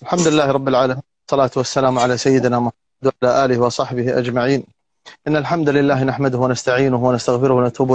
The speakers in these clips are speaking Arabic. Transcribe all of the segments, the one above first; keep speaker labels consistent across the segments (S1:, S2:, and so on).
S1: الحمد لله رب العالمين، والصلاة والسلام على سيدنا محمد وعلى آله وصحبه أجمعين. إن الحمد لله نحمده ونستعينه ونستغفره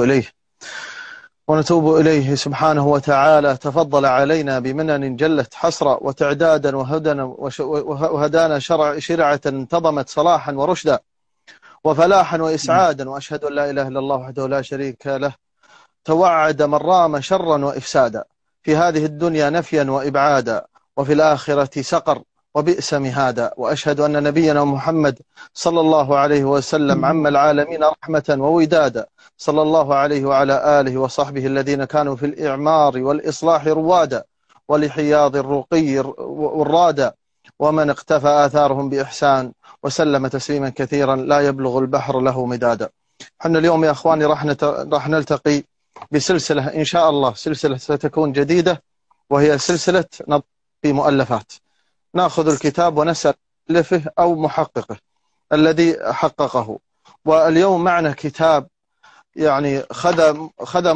S1: ونتوب إليه سبحانه وتعالى. تفضل علينا بمنن جلت حسرة وتعدادا وهدانا شرعة انتظمت صلاحا ورشدا وفلاحا وإسعادا، وأشهد أن لا إله إلا الله وحده لا شريك له. توعد من رام شرا وإفسادا، في هذه الدنيا نفيا وإبعادا، وفي الآخرة سقر وبئس مهادا. وأشهد أن نبينا محمد صلى الله عليه وسلم عم العالمين رحمة وودادا، صلى الله عليه وعلى آله وصحبه الذين كانوا في الإعمار والإصلاح روادا، ولحياض الرقي والرادا، ومن اقتفى آثارهم بإحسان، وسلم تسليما كثيرا لا يبلغ البحر له مدادا. حنا اليوم يا أخواني راح نلتقي بسلسلة إن شاء الله، سلسلة ستكون جديدة، وهي سلسلة نظر في مؤلفات. نأخذ الكتاب ونسأل مؤلفه أو محققه الذي حققه. واليوم معنا كتاب يعني خذ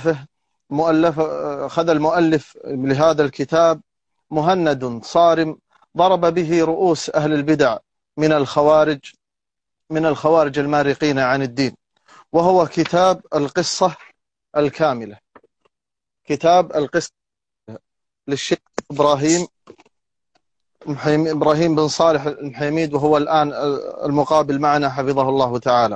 S1: المؤلف لهذا الكتاب مهند صارم ضرب به رؤوس أهل البدع من الخوارج المارقين عن الدين، وهو كتاب القصة الكاملة، كتاب القصة للشيخ إبراهيم بن صالح المحيميد، وهو الآن المقابل معنا حفظه الله تعالى.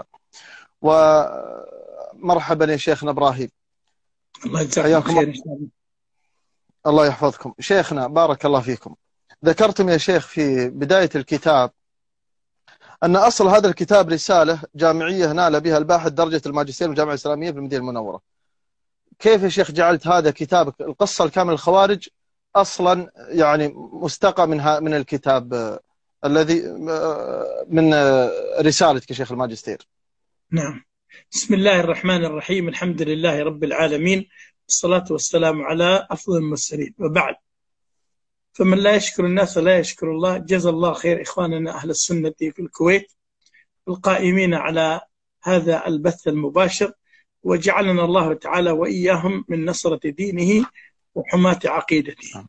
S1: ومرحبا يا شيخنا إبراهيم.
S2: الله يجزاكم خير إن شاء الله.
S1: الله يحفظكم شيخنا، بارك الله فيكم. ذكرتم يا شيخ في بداية الكتاب أن أصل هذا الكتاب رسالة جامعية نال بها الباحث درجة الماجستير من الجامعة الإسلامية في المدينة المنورة. كيف يا شيخ جعلت هذا كتابك القصة الكاملة الخوارج أصلا يعني مستقى من الكتاب الذي من رسالتك يا شيخ الماجستير؟
S2: نعم، بسم الله الرحمن الرحيم، الحمد لله رب العالمين، والصلاة والسلام على أفضل المرسلين، وبعد. فمن لا يشكر الناس لا يشكر الله. جزا الله خير إخواننا أهل السنة في الكويت القائمين على هذا البث المباشر، وجعلنا الله تعالى وإياهم من نصرة دينه وحماة عقيدته.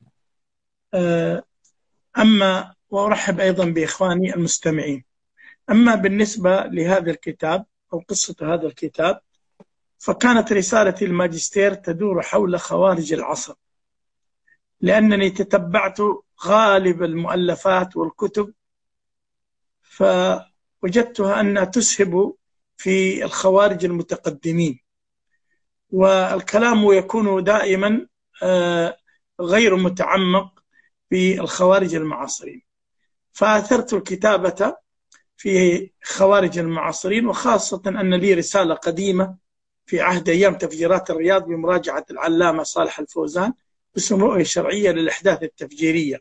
S2: أما وأرحب أيضا بإخواني المستمعين. أما بالنسبة لهذا الكتاب أو قصة هذا الكتاب، فكانت رسالة الماجستير تدور حول خوارج العصر، لأنني تتبعت غالب المؤلفات والكتب فوجدتها أنها تسهب في الخوارج المتقدمين، والكلام يكون دائما غير متعمق في الخوارج المعاصرين. فأثرت الكتابة في خوارج المعاصرين، وخاصة أن لي رسالة قديمة في عهد أيام تفجيرات الرياض بمراجعة العلامة صالح الفوزان باسم رؤية شرعية للأحداث التفجيرية.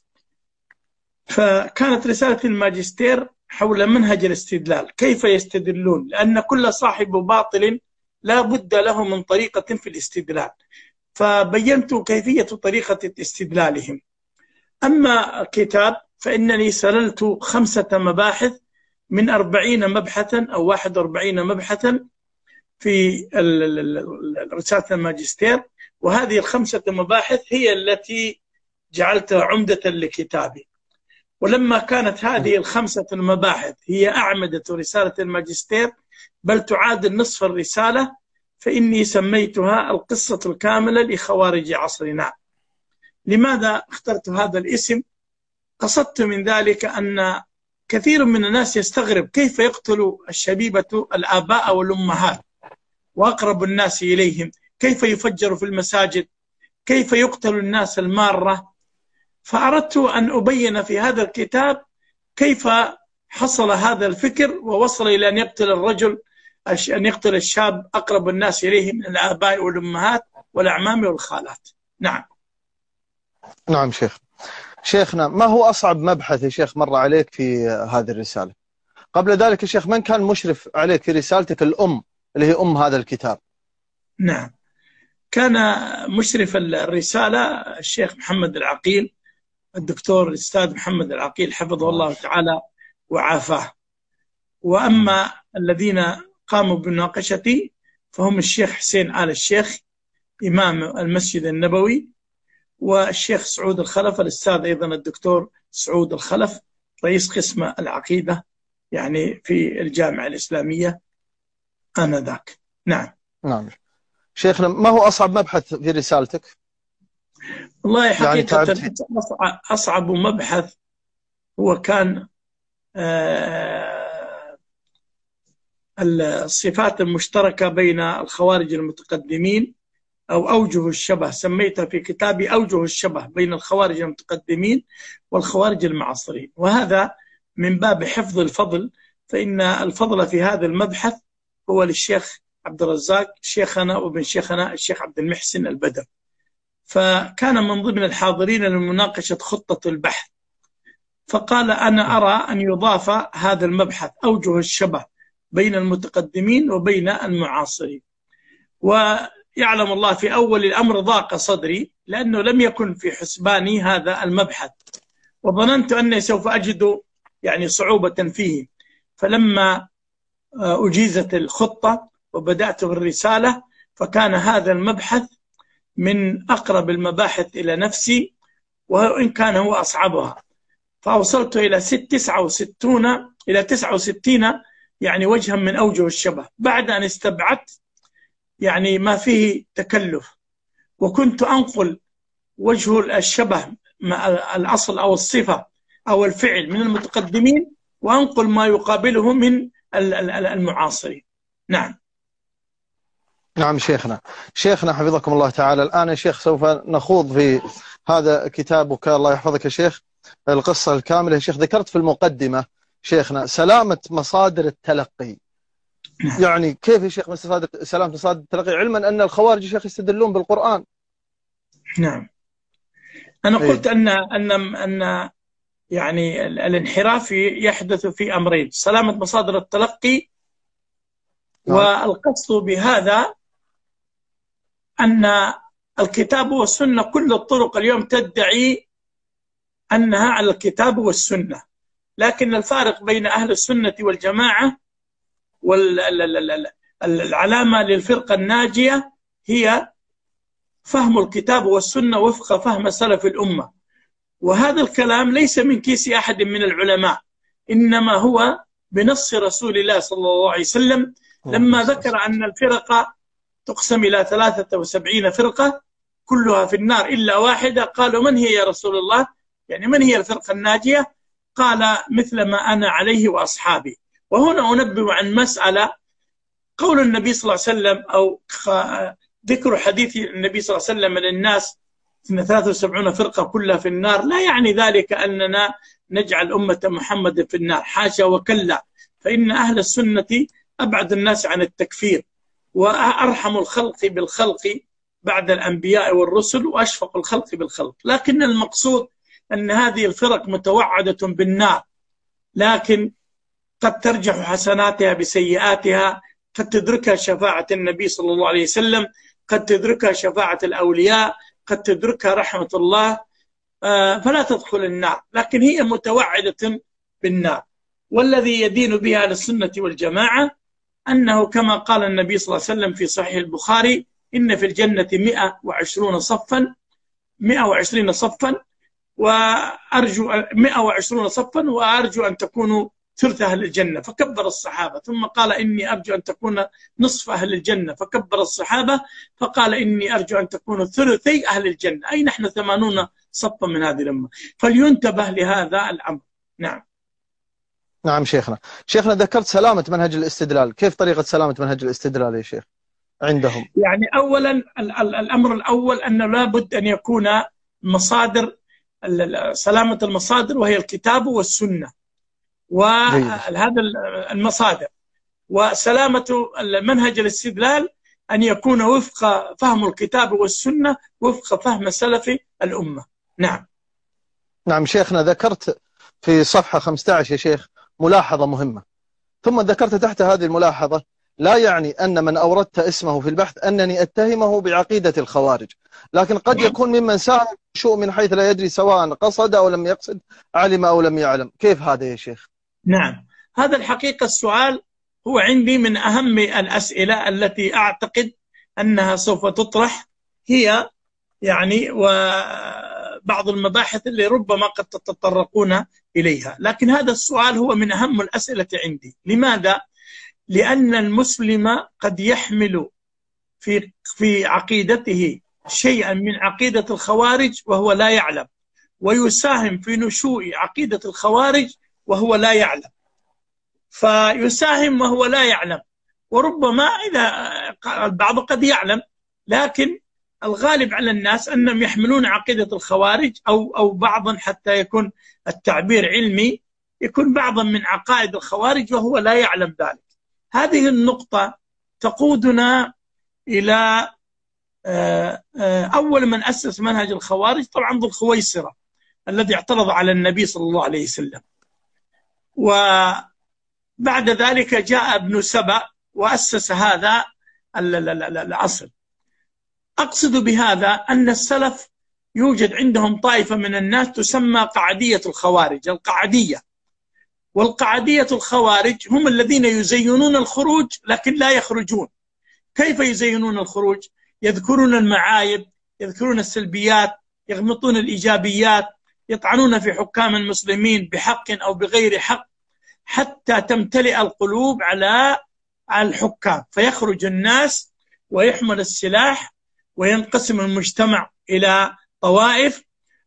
S2: فكانت رسالة الماجستير حول منهج الاستدلال، كيف يستدلون، لأن كل صاحب باطل لا بد له من طريقة في الاستدلال، فبينت كيفية طريقة استدلالهم. أما الكتاب فإنني سللت 5 مباحث من 40 مبحثا أو 41 مبحثا في رسالة الماجستير، وهذه ال5 مباحث هي التي جعلتها عمدة لكتابي. ولما كانت هذه ال5 المباحث هي أعمدة رسالة الماجستير بل تعادل نصف الرسالة، فإني سميتها القصة الكاملة لخوارج عصرنا. لماذا اخترت هذا الاسم؟ قصدت من ذلك أن كثير من الناس يستغرب كيف يقتل الشبيبة الآباء والأمهات وأقرب الناس إليهم، كيف يفجر في المساجد، كيف يقتل الناس المارة. فأردت أن أبين في هذا الكتاب كيف حصل هذا الفكر ووصل إلى أن يقتل الشاب أقرب الناس إليه من الآباء والأمهات والأعمام والخالات. نعم.
S1: نعم شيخنا، ما هو أصعب مبحث يا شيخ مر عليك في هذه الرسالة؟ قبل ذلك يا شيخ من كان مشرف عليك في رسالتك الأم اللي هي أم هذا الكتاب؟
S2: نعم، كان مشرف الرسالة الشيخ محمد العقيل، الدكتور الأستاذ محمد العقيل حفظه الله تعالى وعافاه. وأما الذين قاموا بمناقشتي فهم الشيخ حسين آل الشيخ إمام المسجد النبوي، والشيخ سعود الخلف، الأستاذ أيضا الدكتور سعود الخلف رئيس قسم العقيدة يعني في الجامعة الإسلامية آنذاك. نعم.
S1: نعم شيخنا، ما هو أصعب مبحث في رسالتك؟
S2: والله حقيقة
S1: يعني
S2: أصعب مبحث هو كان الصفات المشتركة بين الخوارج المتقدمين أو أوجه الشبه، سميتها في كتابي أوجه الشبه بين الخوارج المتقدمين والخوارج المعاصرين، وهذا من باب حفظ الفضل، فإن الفضل في هذا المبحث هو للشيخ عبد الرزاق شيخنا وابن شيخنا الشيخ عبد المحسن البدر، فكان من ضمن الحاضرين لمناقشة خطة البحث، فقال أنا أرى أن يضاف هذا المبحث أوجه الشبه بين المتقدمين وبين المعاصرين. ويعلم الله في أول الأمر ضاق صدري لأنه لم يكن في حسباني هذا المبحث، وظننت أني سوف أجد يعني صعوبة فيه، فلما أجيزت الخطة وبدأت بالرسالة فكان هذا المبحث من أقرب المباحث إلى نفسي، وإن كان هو أصعبها، فأوصلت إلى 69 يعني وجها من أوجه الشبه بعد أن استبعدت يعني ما فيه تكلف، وكنت أنقل وجه الشبه مع الأصل أو الصفة أو الفعل من المتقدمين، وأنقل ما يقابله من المعاصرين. نعم.
S1: نعم شيخنا حفظكم الله تعالى. الآن يا شيخ سوف نخوض في هذا كتابك الله يحفظك يا شيخ القصة الكاملة. يا شيخ ذكرت في المقدمة شيخنا سلامة مصادر التلقي، يعني كيف يا شيخ سلامة مصادر التلقي، علما أن الخوارج يا شيخ يستدلون بالقرآن؟
S2: نعم. أنا قلت أن يعني الانحراف يحدث في أمرين: سلامة مصادر التلقي، والقصد بهذا أن الكتاب والسنة كل الطرق اليوم تدعي أنها على الكتاب والسنة، لكن الفارق بين أهل السنة والجماعة والعلامة للفرقة الناجية هي فهم الكتاب والسنة وفق فهم سلف الأمة، وهذا الكلام ليس من كيس أحد من العلماء، إنما هو بنص رسول الله صلى الله عليه وسلم لما ذكر أن الفرقة تقسم إلى 73 فرقة كلها في النار إلا واحدة. قالوا من هي يا رسول الله؟ يعني من هي الفرقة الناجية؟ قال مثل ما أنا عليه وأصحابي. وهنا أنبه عن مسألة، قول النبي صلى الله عليه وسلم أو ذكر حديث النبي صلى الله عليه وسلم للناس 73 فرقة كلها في النار لا يعني ذلك أننا نجعل أمة محمد في النار، حاشا وكلا، فإن أهل السنة أبعد الناس عن التكفير، وأرحم الخلق بالخلق بعد الأنبياء والرسل، وأشفق الخلق بالخلق، لكن المقصود أن هذه الفرق متوعدة بالنار، لكن قد ترجح حسناتها بسيئاتها، قد تدركها شفاعة النبي صلى الله عليه وسلم، قد تدركها شفاعة الأولياء، قد تدركها رحمة الله، فلا تدخل النار، لكن هي متوعدة بالنار. والذي يدين بها للسنة والجماعة أنه كما قال النبي صلى الله عليه وسلم في صحيح البخاري: إن في الجنة 120 صفا وأرجو 120 صفا وأرجو أن تكونوا ثلث أهل الجنة، فكبر الصحابة، ثم قال إني أرجو أن تكون نصف أهل الجنة، فكبر الصحابة، فقال إني أرجو أن تكون ثلثي أهل الجنة، أي نحن 80 صفا من هذه الأمة، فلينتبه لهذا الأمر. نعم.
S1: نعم شيخنا ذكرت سلامة منهج الاستدلال، كيف طريقة سلامة منهج الاستدلال يا شيخ عندهم؟
S2: يعني أولا الأمر الأول أنه لا بد أن يكون مصادر سلامة المصادر وهي الكتاب والسنة، وهذا المصادر، وسلامة منهج الاستدلال أن يكون وفق فهم الكتاب والسنة وفق فهم سلف الأمة. نعم
S1: شيخنا ذكرت في صفحة 15 يا شيخ ملاحظة مهمة، ثم ذكرت تحت هذه الملاحظة: لا يعني أن من أوردت اسمه في البحث أنني أتهمه بعقيدة الخوارج، لكن قد يكون ممن ساهم شيء من حيث لا يدري سواء قصد أو لم يقصد، علم أو لم يعلم. كيف هذا يا شيخ؟
S2: نعم، هذا الحقيقة السؤال هو عندي من أهم الأسئلة التي أعتقد أنها سوف تطرح، هي يعني بعض المباحث اللي ربما قد تتطرقون إليها. لكن هذا السؤال هو من أهم الأسئلة عندي. لماذا؟ لأن المسلم قد يحمل في عقيدته شيئا من عقيدة الخوارج وهو لا يعلم، ويساهم في نشوء عقيدة الخوارج وهو لا يعلم. فيساهم وهو لا يعلم، وربما إذا البعض قد يعلم، لكن الغالب على الناس أنهم يحملون عقيدة الخوارج أو بعضا، حتى يكون التعبير علمي، يكون بعضا من عقائد الخوارج وهو لا يعلم ذلك. هذه النقطة تقودنا إلى أول من أسس منهج الخوارج طبعا ذو الخويصرة الذي اعترض على النبي صلى الله عليه وسلم، وبعد ذلك جاء ابن سبأ وأسس هذا الأصل. أقصد بهذا أن السلف يوجد عندهم طائفة من الناس تسمى قعدية الخوارج، القعدية. والقعدية الخوارج هم الذين يزينون الخروج لكن لا يخرجون. كيف يزينون الخروج؟ يذكرون المعايب، يذكرون السلبيات، يغمطون الإيجابيات، يطعنون في حكام المسلمين بحق أو بغير حق، حتى تمتلئ القلوب على الحكام، فيخرج الناس ويحمل السلاح وينقسم المجتمع إلى طوائف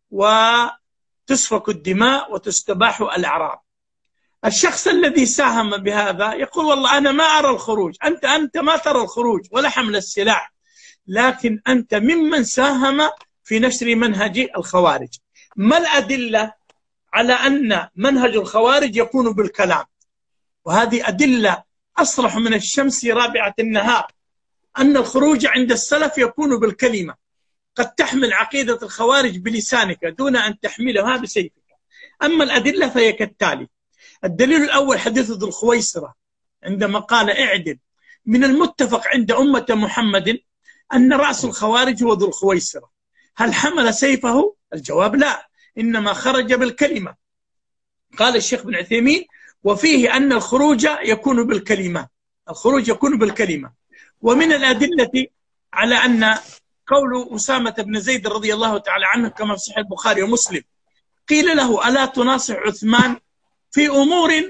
S2: وتسفك الدماء وتستباح الأعراض. الشخص الذي ساهم بهذا يقول والله أنا ما أرى الخروج، أنت ما ترى الخروج ولا حمل السلاح، لكن أنت ممن ساهم في نشر منهج الخوارج. ما الأدلة على أن منهج الخوارج يكون بالكلام؟ وهذه أدلة أصرح من الشمس رابعة النهار، أن الخروج عند السلف يكون بالكلمة. قد تحمل عقيدة الخوارج بلسانك دون أن تحملها بسيفك. أما الأدلة فهي كالتالي: الدليل الأول حديث ذو الخويصرة عندما قال اعدل. من المتفق عند أمة محمد أن رأس الخوارج هو ذو الخويصرة. هل حمل سيفه؟ الجواب لا، إنما خرج بالكلمة. قال الشيخ بن عثيمين: وفيه أن الخروج يكون بالكلمة، الخروج يكون بالكلمة. ومن الأدلة على أن قول أسامة بن زيد رضي الله تعالى عنه كما في صحيح البخاري ومسلم، قيل له: ألا تناصح عثمان في أمور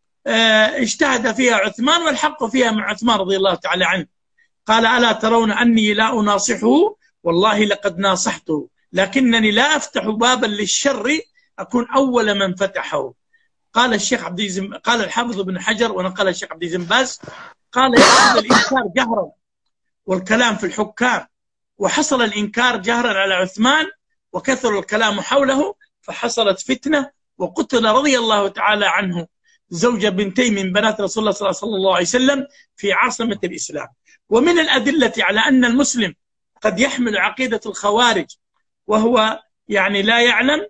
S2: اجتهد فيها عثمان والحق فيها مع عثمان رضي الله تعالى عنه؟ قال: ألا ترون أني لا أناصحه؟ والله لقد ناصحته، لكنني لا أفتح بابا للشر أكون أول من فتحه. قال الشيخ قال الحافظ بن حجر، ونقل الشيخ عبد العزيز باز، قال: يحصل الإنكار جهرا والكلام في الحكام، وحصل الإنكار جهرا على عثمان وكثر الكلام حوله، فحصلت فتنة وقتل رضي الله تعالى عنه زوج بنتي من بنات رسول الله صلى الله عليه وسلم في عاصمة الإسلام. ومن الأدلة على أن المسلم قد يحمل عقيدة الخوارج وهو يعني لا يعلم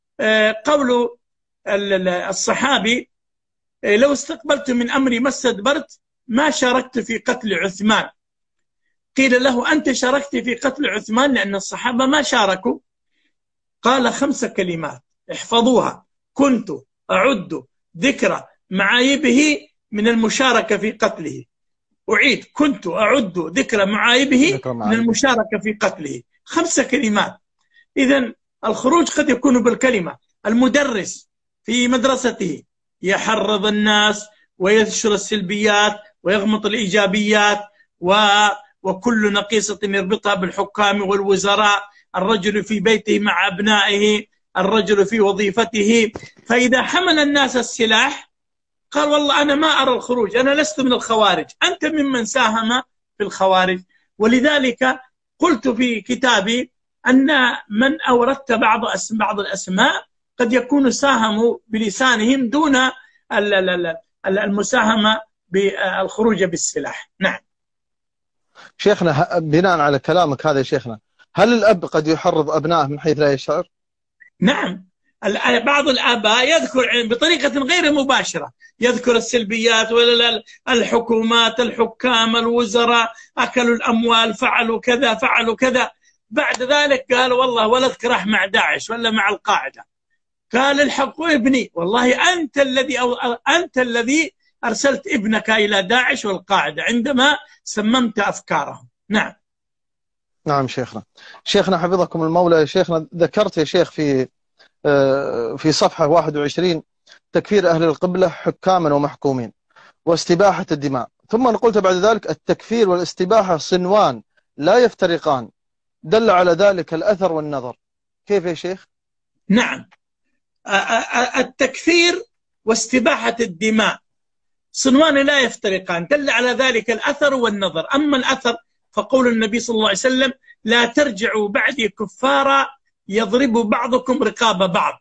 S2: قول الصحابي: لو استقبلت من أمري ما استدبرت ما شاركت في قتل عثمان. قيل له: أنت شاركت في قتل عثمان؟ لأن الصحابة ما شاركوا. قال 5 كلمات احفظوها: كنت أعد ذكر معايبه من المشاركة في قتله. أعيد: كنت أعد ذكر معايبه من المشاركة في قتله. 5 كلمات. إذن الخروج قد يكون بالكلمة. المدرس في مدرسته يحرض الناس وينشر السلبيات ويغمط الإيجابيات وكل نقيصة يربطها بالحكام والوزراء، الرجل في بيته مع أبنائه، الرجل في وظيفته. فإذا حمل الناس السلاح قال: والله أنا ما أرى الخروج، أنا لست من الخوارج، أنت ممن ساهم في الخوارج. ولذلك قلت في كتابي أن من أوردت بعض الأسماء قد يكون ساهموا بلسانهم دون المساهمة بالخروج بالسلاح. نعم
S1: شيخنا، بناء على كلامك هذا يا شيخنا، هل الأب قد يحرض أبنائه من حيث لا يشعر؟
S2: نعم، بعض الآباء يذكر بطريقة غير مباشرة، يذكر السلبيات والحكومات، الحكام، الوزراء، أكلوا الأموال، فعلوا كذا فعلوا كذا. بعد ذلك قال: والله ولدك راح مع داعش ولا مع القاعدة. قال: الحقوا ابني. والله أنت الذي أرسلت ابنك إلى داعش والقاعدة عندما سممت أفكارهم. نعم.
S1: نعم شيخنا. شيخنا حفظكم المولى، يا شيخنا ذكرت يا شيخ في صفحة 21 تكفير أهل القبلة حكاما ومحكومين واستباحة الدماء، ثم قلت بعد ذلك التكفير والاستباحة صنوان لا يفترقان، دل على ذلك الأثر والنظر. كيف يا شيخ؟
S2: نعم، التكفير واستباحة الدماء صنوان لا يفترقان، دل على ذلك الأثر والنظر. أما الأثر فقول النبي صلى الله عليه وسلم: لا ترجعوا بعدي كفارا يضرب بعضكم رقاب بعض.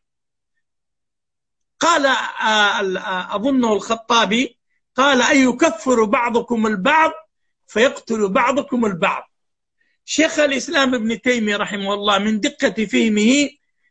S2: قال أظنه الخطابي قال: أن يكفر بعضكم البعض فيقتل بعضكم البعض. شيخ الإسلام ابن تيمية رحمه الله من دقة فهمه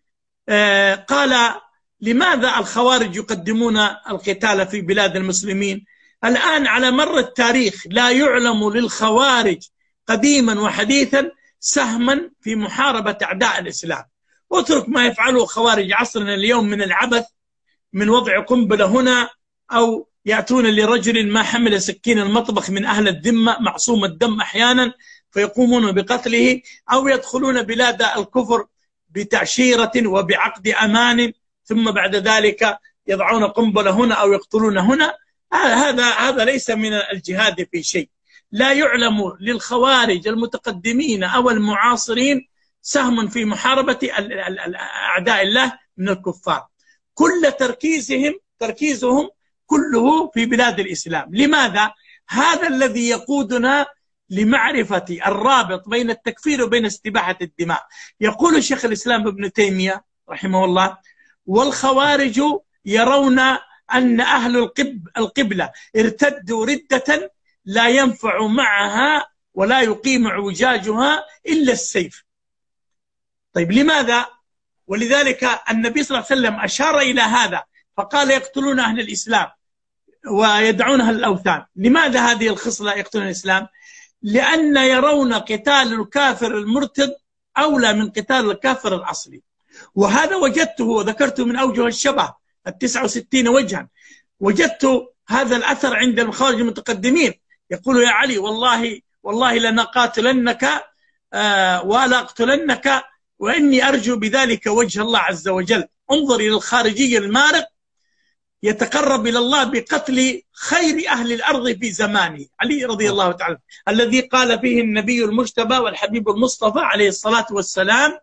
S2: قال: لماذا الخوارج يقدمون القتال في بلاد المسلمين؟ الآن على مر التاريخ لا يعلم للخوارج قديما وحديثا سهما في محاربة أعداء الإسلام. اترك ما يفعله خوارج عصرنا اليوم من العبث، من وضع قنبلة هنا، أو يأتون لرجل ما حمل سكين المطبخ من أهل الذمة معصوم الدم أحيانا فيقومون بقتله، أو يدخلون بلاد الكفر بتعشيرة وبعقد أمان ثم بعد ذلك يضعون قنبلة هنا أو يقتلون هنا. هذا ليس من الجهاد في شيء. لا يعلم للخوارج المتقدمين أو المعاصرين سهم في محاربة أعداء الله من الكفار. كل تركيزهم كله في بلاد الإسلام. لماذا؟ هذا الذي يقودنا لمعرفة الرابط بين التكفير وبين استباحة الدماء. يقول شيخ الإسلام ابن تيمية رحمه الله: والخوارج يرون أن أهل القبلة ارتدوا ردة لا ينفع معها ولا يقيم اعوجاجها إلا السيف. طيب لماذا؟ ولذلك النبي صلى الله عليه وسلم أشار إلى هذا فقال: يقتلون أهل الإسلام ويدعونها الأوثان. لماذا هذه الخصلة يقتلون الإسلام؟ لأن يرون قتال الكافر المرتد أولى من قتال الكافر الأصلي. وهذا وجدته وذكرته من أوجه الشبه 69 وجها. وجدت هذا الأثر عند الخوارج المتقدمين، يقول: يا علي والله لنقاتلنك ولا أقتلنك وإني أرجو بذلك وجه الله عز وجل. انظر إلى الخارجي المارق يتقرب إلى الله بقتل خير أهل الأرض في زمانه، علي رضي الله تعالى، الذي قال فيه النبي المجتبى والحبيب المصطفى عليه الصلاة والسلام،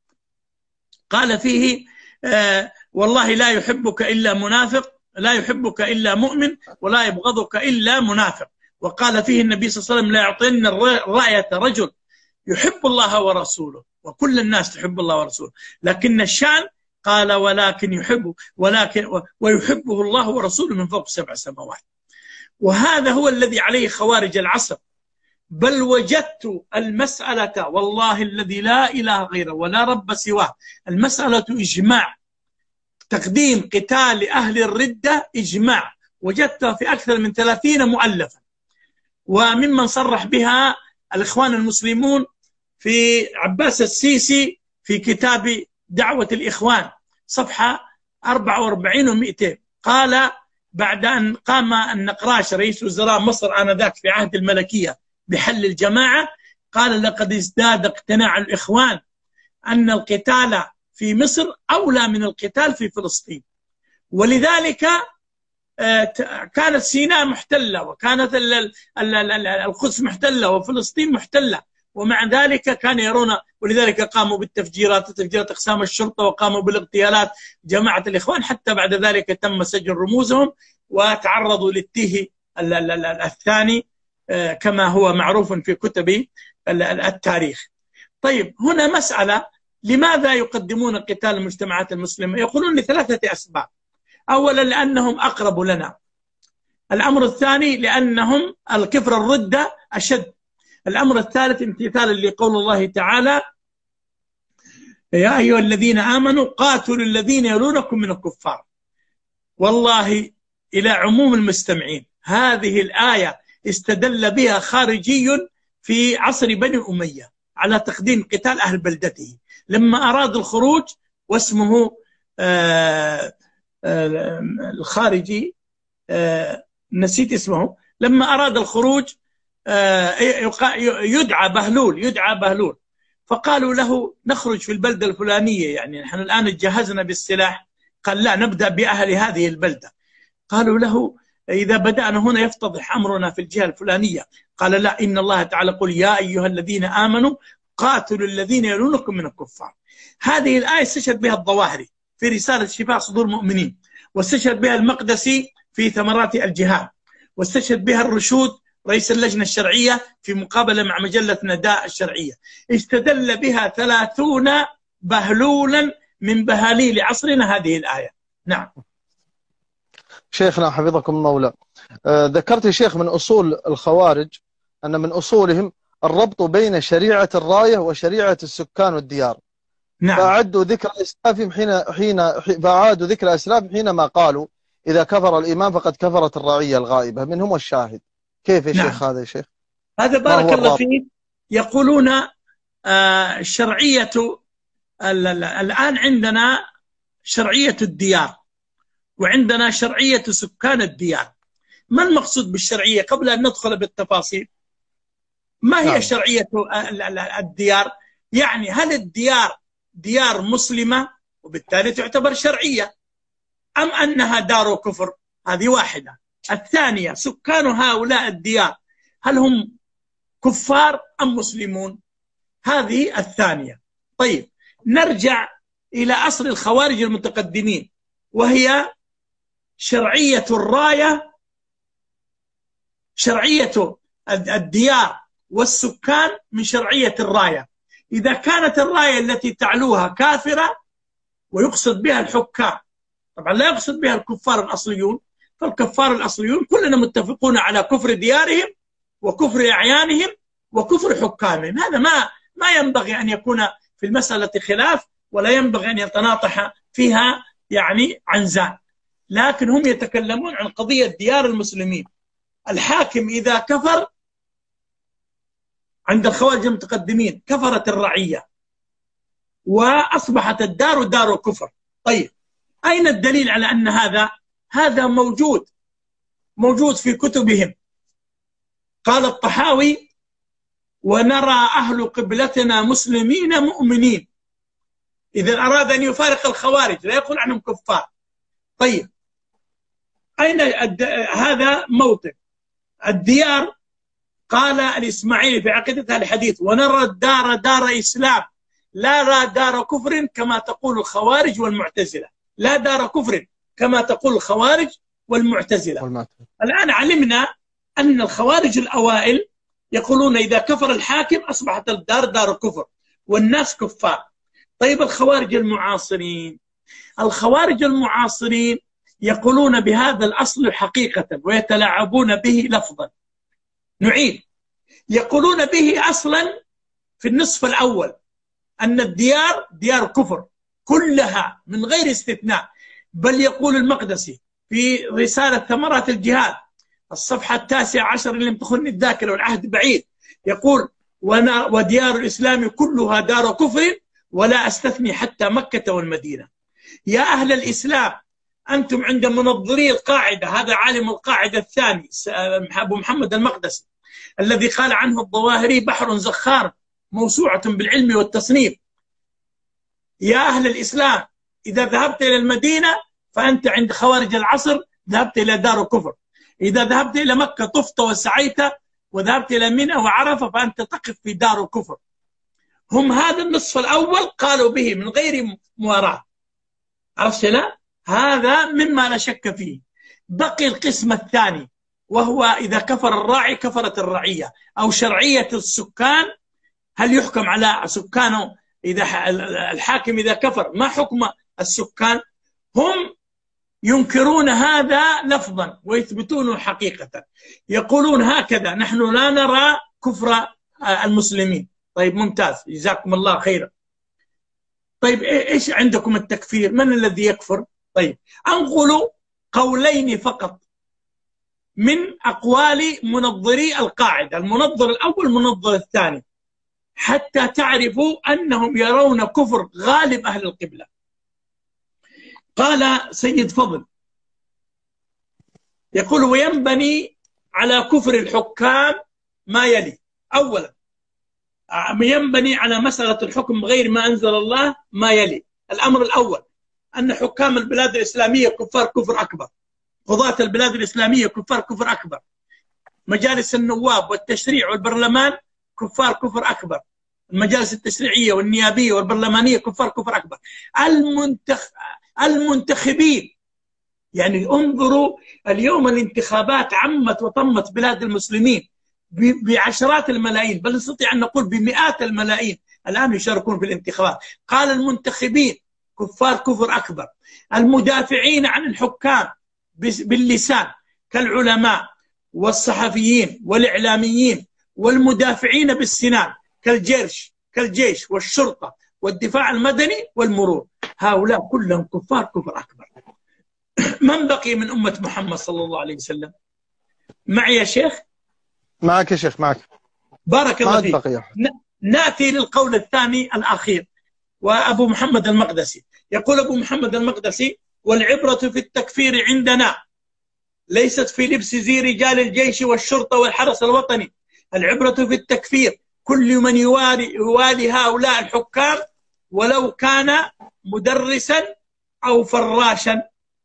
S2: قال فيه: والله لا يحبك إلا منافق، لا يحبك إلا مؤمن، ولا يبغضك إلا منافق. وقال فيه النبي صلى الله عليه وسلم: لا يعطينا الراية رجل يحب الله ورسوله، وكل الناس تحب الله ورسوله، لكن الشأن قال ويحبه الله ورسوله من فوق 7 سماوات. وهذا هو الذي عليه خوارج العصر. بل وجدت المسألة والله الذي لا إله غيره ولا رب سواه، المسألة إجماع. تقديم قتال أهل الردة إجماع، وجدتها في أكثر من 30 مؤلفا، وممن صرح بها الإخوان المسلمون في عباس السيسي في كتاب دعوة الإخوان صفحة 44 و200. قال بعد أن قام النقراش رئيس وزراء مصر آنذاك في عهد الملكية بحل الجماعة، قال: لقد ازداد اقتناع الإخوان أن القتال في مصر أولى من القتال في فلسطين. ولذلك كانت سيناء محتلة، وكانت القدس محتلة، وفلسطين محتلة، ومع ذلك كانوا يرون، ولذلك قاموا بالتفجيرات، تفجيرات أقسام الشرطة، وقاموا بالاغتيالات جماعة الإخوان، حتى بعد ذلك تم سجن رموزهم وتعرضوا للتيه الثاني كما هو معروف في كتب التاريخ. طيب هنا مسألة: لماذا يقدمون قتال المجتمعات المسلمة؟ يقولون ل3 أسباب. أولا لأنهم أقرب لنا. الأمر الثاني لأنهم الكفر الردة أشد. الأمر الثالث امتثالا لقول الله تعالى: يا أيها الذين آمنوا قاتلوا الذين يلونكم من الكفار. والله إلى عموم المستمعين، هذه الآية استدل بها خارجي في عصر بني أمية على تقديم قتال أهل بلدته، لما أراد الخروج، واسمه الخارجي نسيت اسمه، لما أراد الخروج يدعى بهلول فقالوا له نخرج في البلدة الفلانية، يعني نحن الآن جهزنا بالسلاح. قال لا، نبدأ بأهل هذه البلدة. قالوا له إذا بدأنا هنا يفتضح أمرنا في الجهة الفلانية. قال لا، إن الله تعالى قل يا أيها الذين آمنوا قاتلوا الذين يلونكم من الكفار. هذه الآية استشهد بها الظواهري في رسالة شفاء صدور المؤمنين، واستشهد بها المقدسي في ثمرات الجهاد، واستشهد بها الرشود رئيس اللجنة الشرعية في مقابلة مع مجلة نداء الشرعية. استدل بها 30 بهلولا من بهاليل عصرنا هذه الآية. نعم
S1: شيخنا حفظكم المولى، ذكرت يا شيخ من أصول الخوارج أن من أصولهم الربط بين شريعة الراية وشريعة السكان والديار.
S2: نعم.
S1: فأعادوا ذكر أسلافهم حينما قالوا إذا كفر الإمام فقد كفرت الرعية الغائبة منهم والشاهد. كيف يا
S2: نعم.
S1: شيخ هذا يا شيخ؟
S2: هذا بارك الله فيك. يقولون شرعية الآن عندنا شرعية الديار وعندنا شرعية سكان الديار. ما المقصود بالشرعية قبل أن ندخل بالتفاصيل؟ ما هي شرعية الديار؟ يعني هل الديار ديار مسلمة وبالتالي تعتبر شرعية، أم أنها دار كفر؟ هذه واحدة. الثانية، سكان هؤلاء الديار هل هم كفار أم مسلمون؟ هذه الثانية. طيب نرجع إلى أصل الخوارج المتقدمين، وهي شرعية الراية، شرعية الديار والسكان من شرعية الراية. إذا كانت الراية التي تعلوها كافرة ويقصد بها الحكام، طبعا لا يقصد بها الكفار الأصليون، فالكفار الأصليون كلنا متفقون على كفر ديارهم وكفر أعيانهم وكفر حكامهم. هذا ما ينبغي أن يكون في المسألة خلاف، ولا ينبغي أن يتناطح فيها يعني عنزان. لكن هم يتكلمون عن قضية ديار المسلمين. الحاكم إذا كفر عند الخوارج المتقدمين كفرت الرعية وأصبحت الدار دار كفر. طيب أين الدليل على أن هذا موجود في كتبهم؟ قال الطحاوي: ونرى أهل قبلتنا مسلمين مؤمنين. إذا أراد أن يفارق الخوارج لا يقول عنهم كفار. طيب أين هذا موطن الديار؟ قال الإسماعيلي في عقيدة الحديث: ونرى الدار دار إسلام لا دار كفر كما تقول الخوارج والمعتزلة. لا دار كفر كما تقول الخوارج والمعتزلة. الآن علمنا أن الخوارج الأوائل يقولون إذا كفر الحاكم أصبحت الدار دار كفر والناس كفار. طيب الخوارج المعاصرين يقولون بهذا الأصل حقيقة ويتلاعبون به لفظا. نعيد، يقولون به أصلا في النصف الأول أن الديار ديار كفر كلها من غير استثناء. بل يقول المقدسي في رسالة ثمرات الجهاد الصفحة 19 اللي لم تخن الذاكرة والعهد بعيد، يقول: وديار الإسلام كلها دار كفر ولا أستثني حتى مكة والمدينة. يا أهل الإسلام، أنتم عند منظري القاعدة، هذا عالم القاعدة الثاني أبو محمد المقدسي الذي قال عنه الظواهري: بحر زخار موسوعة بالعلم والتصنيف. يا أهل الإسلام، إذا ذهبت إلى المدينة فأنت عند خوارج العصر ذهبت إلى دار كفر. إذا ذهبت إلى مكة طفت وسعيت وذهبت إلى منى وعرفة فأنت تقف في دار كفر. هم هذا النصف الأول قالوا به من غير مواراة. عرفت؟ لا، هذا مما لا شك فيه. بقي القسم الثاني، وهو إذا كفر الراعي كفرت الرعية، أو شرعية السكان. هل يحكم على سكانه إذا الحاكم إذا كفر؟ ما حكم السكان؟ هم ينكرون هذا لفظا ويثبتونه حقيقة. يقولون هكذا: نحن لا نرى كفر المسلمين. طيب ممتاز، جزاكم الله خيرا. طيب إيش عندكم التكفير؟ من الذي يكفر؟ طيب أنقل قولين فقط من أقوال منظري القاعدة، المنظر الأول المنظر الثاني، حتى تعرفوا أنهم يرون كفر غالب أهل القبلة. قال سيد فضل يقول: وينبني على كفر الحكام ما يلي. أولا، ينبني على مسألة الحكم غير ما أنزل الله ما يلي. الأمر الأول أن حكام البلاد الإسلامية كفار كفر أكبر، قضاة البلاد الإسلامية كفار كفر أكبر، مجالس النواب والتشريع والبرلمان كفار كفر أكبر، المجالس التشريعية والنيابية والبرلمانية كفار كفر أكبر، المنتخبين. يعني انظروا اليوم الانتخابات عمت وطمت بلاد المسلمين بعشرات الملايين، بل نستطيع أن نقول بمئات الملايين الآن يشاركون في الانتخابات. قال المنتخبين كفار كفر أكبر. المدافعين عن الحكام باللسان كالعلماء والصحفيين والإعلاميين، والمدافعين بالسنان كالجيش والشرطة والدفاع المدني والمرور، هؤلاء كلهم كفار كفر أكبر. من بقي من أمة محمد صلى الله عليه وسلم؟ معي يا شيخ؟
S1: معك يا شيخ، معك.
S2: بارك الله فيك. نأتي للقول الثاني الأخير، وأبو محمد المقدسي يقول أبو محمد المقدسي: والعبرة في التكفير عندنا ليست في لبس زي رجال الجيش والشرطة والحرس الوطني، العبرة في التكفير كل من يوالي هؤلاء الحكام ولو كان مدرسا أو فراشا.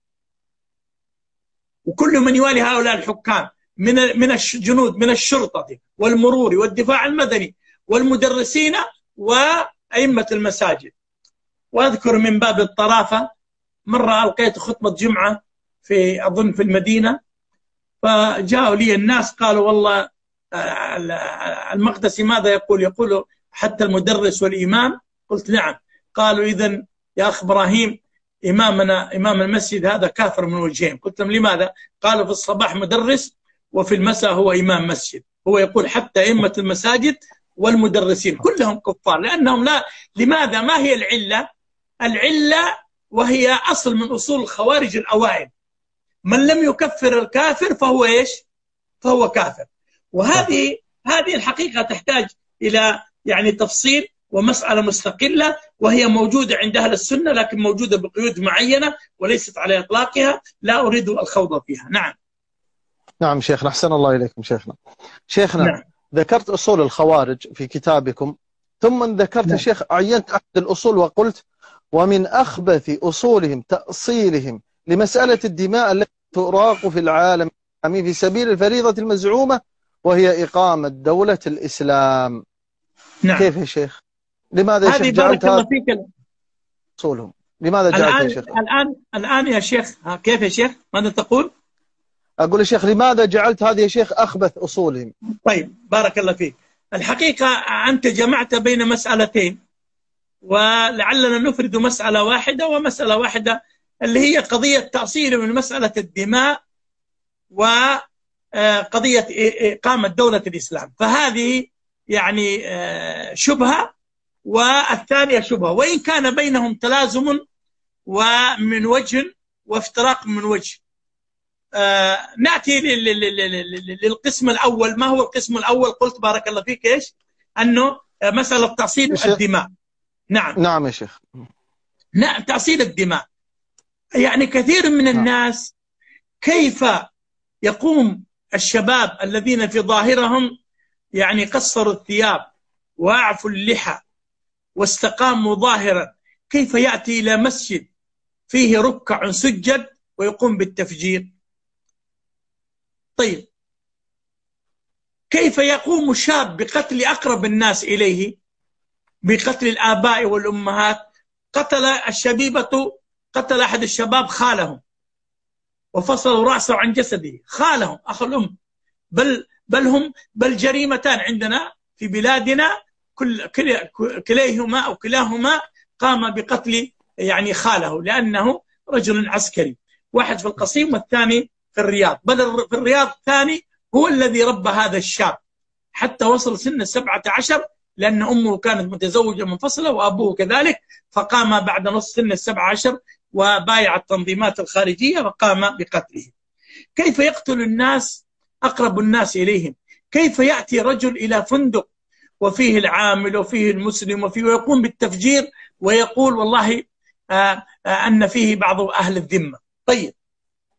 S2: وكل من يوالي هؤلاء الحكام من الجنود، من الشرطة والمرور والدفاع المدني والمدرسين وأئمة المساجد. وأذكر من باب الطرافة مرة ألقيت خطبة جمعة أظن في المدينة، فجاءوا لي الناس قالوا: والله المقدسي ماذا يقول؟ يقول حتى المدرس والإمام. قلت: نعم. قالوا: إذن يا أخ إبراهيم إمامنا إمام المسجد هذا كافر من وجهين. قلت لهم: لماذا؟ قالوا: في الصباح مدرس وفي المساء هو إمام مسجد. هو يقول حتى أئمة المساجد والمدرسين كلهم كفار، لأنهم لا. لماذا؟ ما هي العلة؟ العلة وهي أصل من أصول الخوارج الأوائل: من لم يكفر الكافر فهو إيش؟ فهو كافر. وهذه الحقيقة تحتاج إلى يعني تفصيل ومسألة مستقلة، وهي موجودة عند أهل السنة، لكن موجودة بقيود معينة وليست على إطلاقها، لا أريد الخوض فيها. نعم.
S1: نعم شيخنا، أحسن الله إليكم شيخنا.
S2: نعم.
S1: ذكرت أصول الخوارج في كتابكم، ثم ذكرت
S2: نعم.
S1: شيخ عينت أحد الأصول وقلت: ومن أخبث أصولهم تأصيلهم لمسألة الدماء التي تراق في العالم في سبيل الفريضة المزعومة، وهي إقامة دولة الإسلام.
S2: نعم.
S1: كيف يا شيخ؟ لماذا يا شيخ جعلت هذا أصولهم؟ لماذا جعلت يا شيخ؟
S2: الآن يا شيخ، كيف يا شيخ؟ ماذا تقول؟
S1: أقول يا شيخ: لماذا جعلت هذه يا شيخ أخبث أصولهم؟
S2: طيب، بارك الله فيك. الحقيقة أنت جمعت بين مسألتين، ولعلنا نفرد مسألة واحدة، ومسألة واحدة اللي هي قضية تأصيل من مسألة الدماء وقضية إقامة دولة الإسلام. فهذه يعني شبهة، والثانية شبهة، وإن كان بينهم تلازم ومن وجه وافتراق من وجه. نأتي للقسم الأول. ما هو القسم الأول؟ قلت بارك الله فيك إيش؟ أنه مسألة تأصيل الدماء. نعم
S1: يا شيخ.
S2: نعم، تأصيل الدماء. يعني كثير من الناس كيف يقوم الشباب الذين في ظاهرهم يعني قصروا الثياب وأعفوا اللحى واستقاموا ظاهرا، كيف يأتي إلى مسجد فيه ركع سجد ويقوم بالتفجير؟ طيب، كيف يقوم شاب بقتل أقرب الناس إليه، بقتل الآباء والأمهات؟ قتل أحد الشباب خالهم وفصلوا رأسه عن جسده، خالهم أخو الأم. بل جريمتان عندنا في بلادنا كليهما أو كلاهما قام بقتل يعني خاله، لأنه رجل عسكري، واحد في القصيم والثاني في الرياض. بل في الرياض الثاني هو الذي ربى هذا الشاب حتى وصل سن 17، لأن أمه كانت متزوجة منفصلة وأبوه كذلك، فقام بعد نصف سن 17 وبايع التنظيمات الخارجية وقام بقتله. كيف يقتل الناس أقرب الناس إليهم؟ كيف يأتي رجل إلى فندق وفيه العامل وفيه المسلم ويقوم بالتفجير ويقول والله أن فيه بعض أهل الذمة؟ طيب،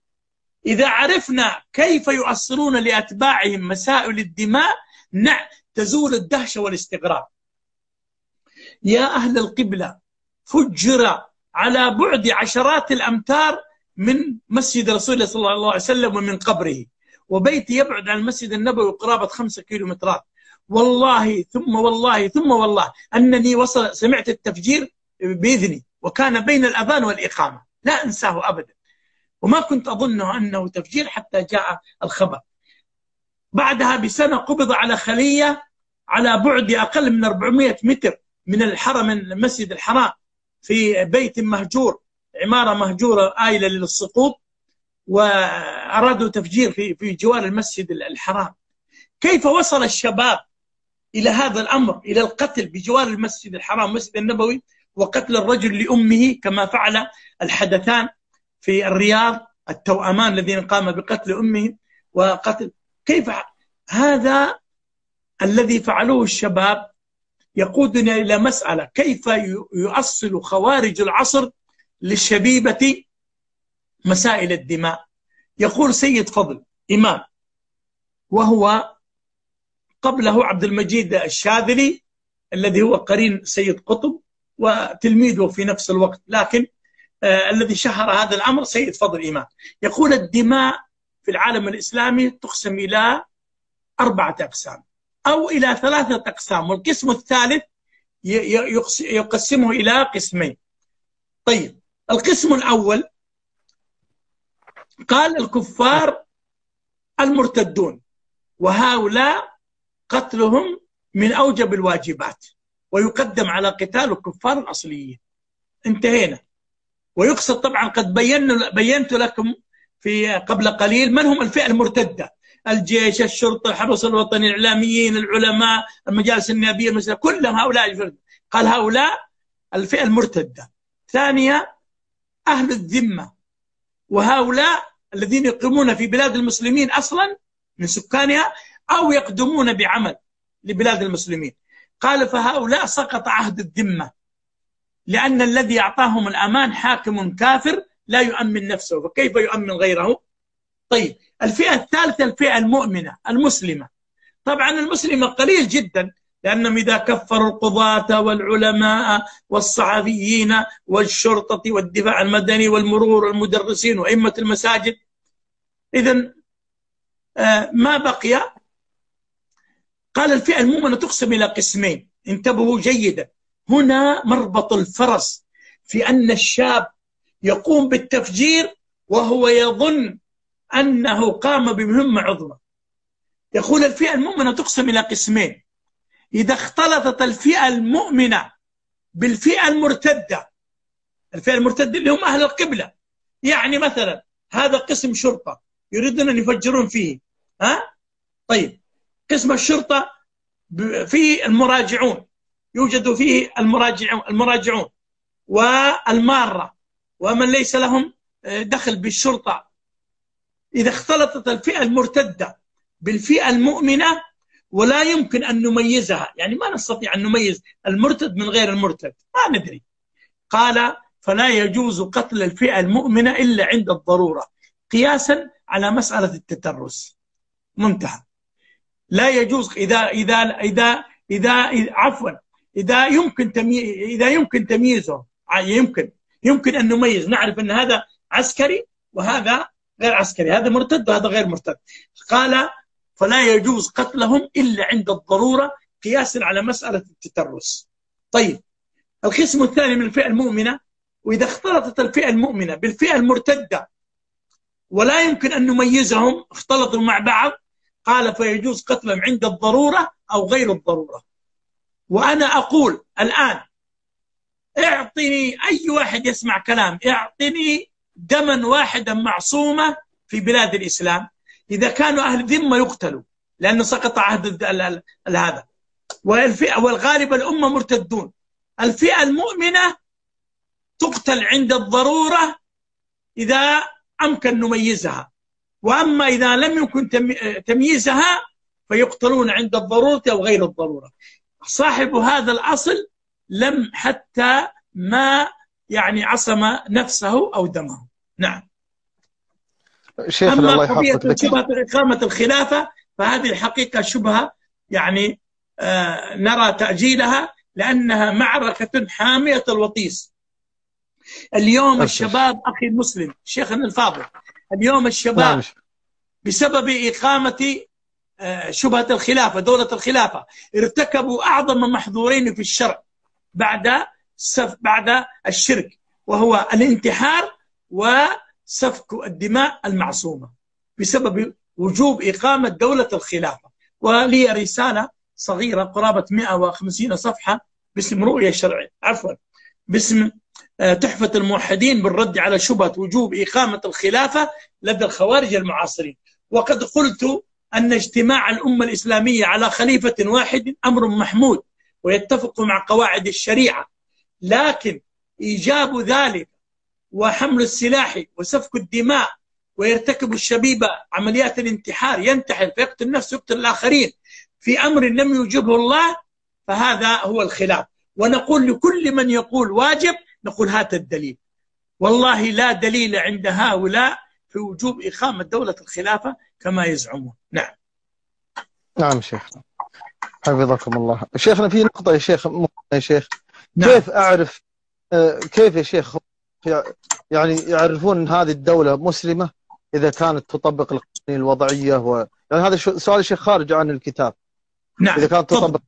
S2: إذا عرفنا كيف يؤصلون لأتباعهم مسائل الدماء تزول الدهشة والاستغراب. يا أهل القبلة، فجر على بعد عشرات الأمتار من مسجد رسول الله صلى الله عليه وسلم ومن قبره، وبيتي يبعد عن المسجد النبوي قرابة 5 كيلومترات. والله ثم والله ثم والله أنني سمعت التفجير بإذني، وكان بين الأذان والإقامة، لا أنساه أبدا، وما كنت أظنه أنه تفجير حتى جاء الخبر. بعدها بسنة قبض على خلية على بعد أقل من 400 متر من الحرم، المسجد الحرام، في بيت مهجور، عمارة مهجورة آيلة للسقوط، وأرادوا تفجير في جوار المسجد الحرام. كيف وصل الشباب إلى هذا الأمر، إلى القتل بجوار المسجد الحرام المسجد النبوي، وقتل الرجل لأمه كما فعل الحدثان في الرياض التوأمان الذين قام بقتل أمه وقتل. كيف هذا الذي فعلوه الشباب يقودنا إلى مسألة: كيف يؤصل خوارج العصر للشبيبة مسائل الدماء؟ يقول سيد فضل إمام، وهو قبله عبد المجيد الشاذلي الذي هو قرين سيد قطب وتلميذه في نفس الوقت، لكن الذي شهر هذا الأمر سيد فضل إمام. يقول الدماء في العالم الإسلامي تقسم إلى 4 أقسام أو إلى 3 أقسام، والقسم الثالث يقسمه إلى قسمين. طيب، القسم الأول قال الكفار المرتدون، وهؤلاء قتلهم من أوجب الواجبات، ويقدم على قتال الكفار الأصليين. انتهينا. ويقصد طبعا قد بينت لكم في قبل قليل من هم الفئة المرتدة: الجيش، الشرطة، الحرس الوطني، الإعلاميين، العلماء، المجالس النيابية، المسجد، كلهم هؤلاء الفئة. قال هؤلاء الفئة المرتدة. ثانية أهل الذمة، وهؤلاء الذين يقيمون في بلاد المسلمين أصلا من سكانها أو يقدمون بعمل لبلاد المسلمين. قال فهؤلاء سقط عهد الذمة، لأن الذي أعطاهم الأمان حاكم كافر لا يؤمن نفسه، فكيف يؤمن غيره؟ طيب، الفئة الثالثة الفئة المؤمنة المسلمة. طبعا المسلمة قليل جدا، لأنهم إذا كفروا القضاة والعلماء والصحفيين والشرطة والدفاع المدني والمرور والمدرسين وأئمة المساجد، إذن ما بقي. قال الفئة المؤمنة تقسم إلى قسمين، انتبهوا جيدا، هنا مربط الفرس في أن الشاب يقوم بالتفجير وهو يظن أنه قام بمهمة عظمى. يقول الفئة المؤمنة تقسم إلى قسمين: إذا اختلطت الفئة المؤمنة بالفئة المرتدة، الفئة المرتدة اللي هم أهل القبلة، يعني مثلا هذا قسم شرطة يريدون أن يفجرون فيه، طيب، قسم الشرطة في المراجعون، يوجد فيه المراجعون والمارة ومن ليس لهم دخل بالشرطة. إذا اختلطت الفئة المرتدة بالفئة المؤمنة ولا يمكن أن نميزها، يعني ما نستطيع أن نميز المرتد من غير المرتد، ما ندري. قال فلا يجوز قتل الفئة المؤمنة إلا عند الضرورة، قياسا على مسألة التترس. منتهى. لا يجوز إذا يمكن تمييزه، يمكن أن نميز، نعرف أن هذا عسكري وهذا غير عسكري، هذا مرتد وهذا غير مرتد. قال فلا يجوز قتلهم إلا عند الضرورة، قياسا على مسألة التترس. طيب، القسم الثاني من الفئة المؤمنة: وإذا اختلطت الفئة المؤمنة بالفئة المرتدة ولا يمكن أن نميزهم، اختلطوا مع بعض، قال فيجوز قتلهم عند الضرورة أو غير الضرورة. وأنا أقول الآن اعطني أي واحد يسمع كلام، اعطني دما واحدا معصومة في بلاد الإسلام. إذا كانوا أهل ذمة يقتلوا لأنه سقط عهد هذا، والغالب الأمة مرتدون. الفئة المؤمنة تقتل عند الضرورة إذا أمكن نميزها، وأما إذا لم يمكن تمييزها فيقتلون عند الضرورة أو غير الضرورة. صاحب هذا الأصل لم حتى ما يعني عصم نفسه أو دمه. نعم. أما قضية شبهة إقامة الخلافة فهذه الحقيقة شبهة يعني نرى تأجيلها لأنها معركة حامية الوطيس. اليوم الشباب أخي المسلم شيخنا الفاضل، اليوم الشباب بسبب إقامة شبهة الخلافة دولة الخلافة ارتكبوا أعظم محظورين في الشرع بعد الشرك، وهو الانتحار وسفك الدماء المعصومة بسبب وجوب إقامة دولة الخلافة. ولي رسالة صغيرة قرابة 150 صفحة باسم رؤية شرعية باسم تحفة الموحدين بالرد على شبهة وجوب إقامة الخلافة لدى الخوارج المعاصرين. وقد قلت أن اجتماع الأمة الإسلامية على خليفة واحد أمر محمود ويتفق مع قواعد الشريعة، لكن إيجاب ذلك وحمل السلاح وسفك الدماء ويرتكب الشبيبة عمليات الانتحار، ينتحر فيقتل نفسه ويقتل الآخرين في أمر لم يوجبه الله، فهذا هو الخلاف. ونقول لكل من يقول واجب، نقول هات الدليل. والله لا دليل عند هؤلاء في وجوب إقامة دولة الخلافة كما يزعمون. نعم.
S1: نعم شيخنا حفظكم الله. شيخنا في نقطة يا شيخ يا شيخ،
S2: نعم.
S1: كيف أعرف كيف يا شيخ يعني يعرفون أن هذه الدولة مسلمة إذا كانت تطبق القوانين الوضعية يعني هذا سؤال الشيخ خارج عن الكتاب.
S2: نعم.
S1: إذا كانت تطبق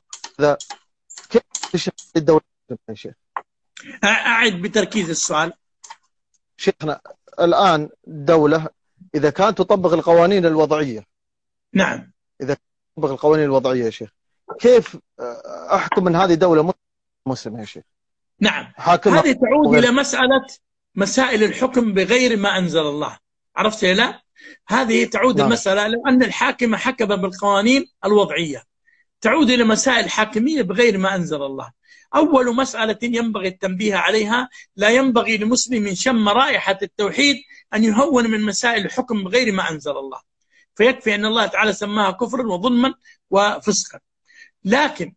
S1: كيف الدولة يا شيخ؟
S2: أعد بتركيز السؤال.
S1: شيخنا الآن دولة إذا كانت تطبق القوانين الوضعية،
S2: نعم،
S1: إذا تطبق القوانين الوضعية يا شيخ، كيف أحكم أن هذه دولة مسلمة يا شيخ؟
S2: نعم، هذه تعود إلى مسائل الحكم بغير ما أنزل الله. عرفت لا؟ هذه تعود
S1: نعم.
S2: المسألة لو أن الحاكم حكم بالقوانين الوضعية، تعود إلى مسائل حاكمية بغير ما أنزل الله. أول مسألة ينبغي التنبيه عليها، لا ينبغي لمسلم شم رائحة التوحيد أن يهون من مسائل الحكم بغير ما أنزل الله، فيكفي أن الله تعالى سماها كفرا وظلما وفسقا. لكن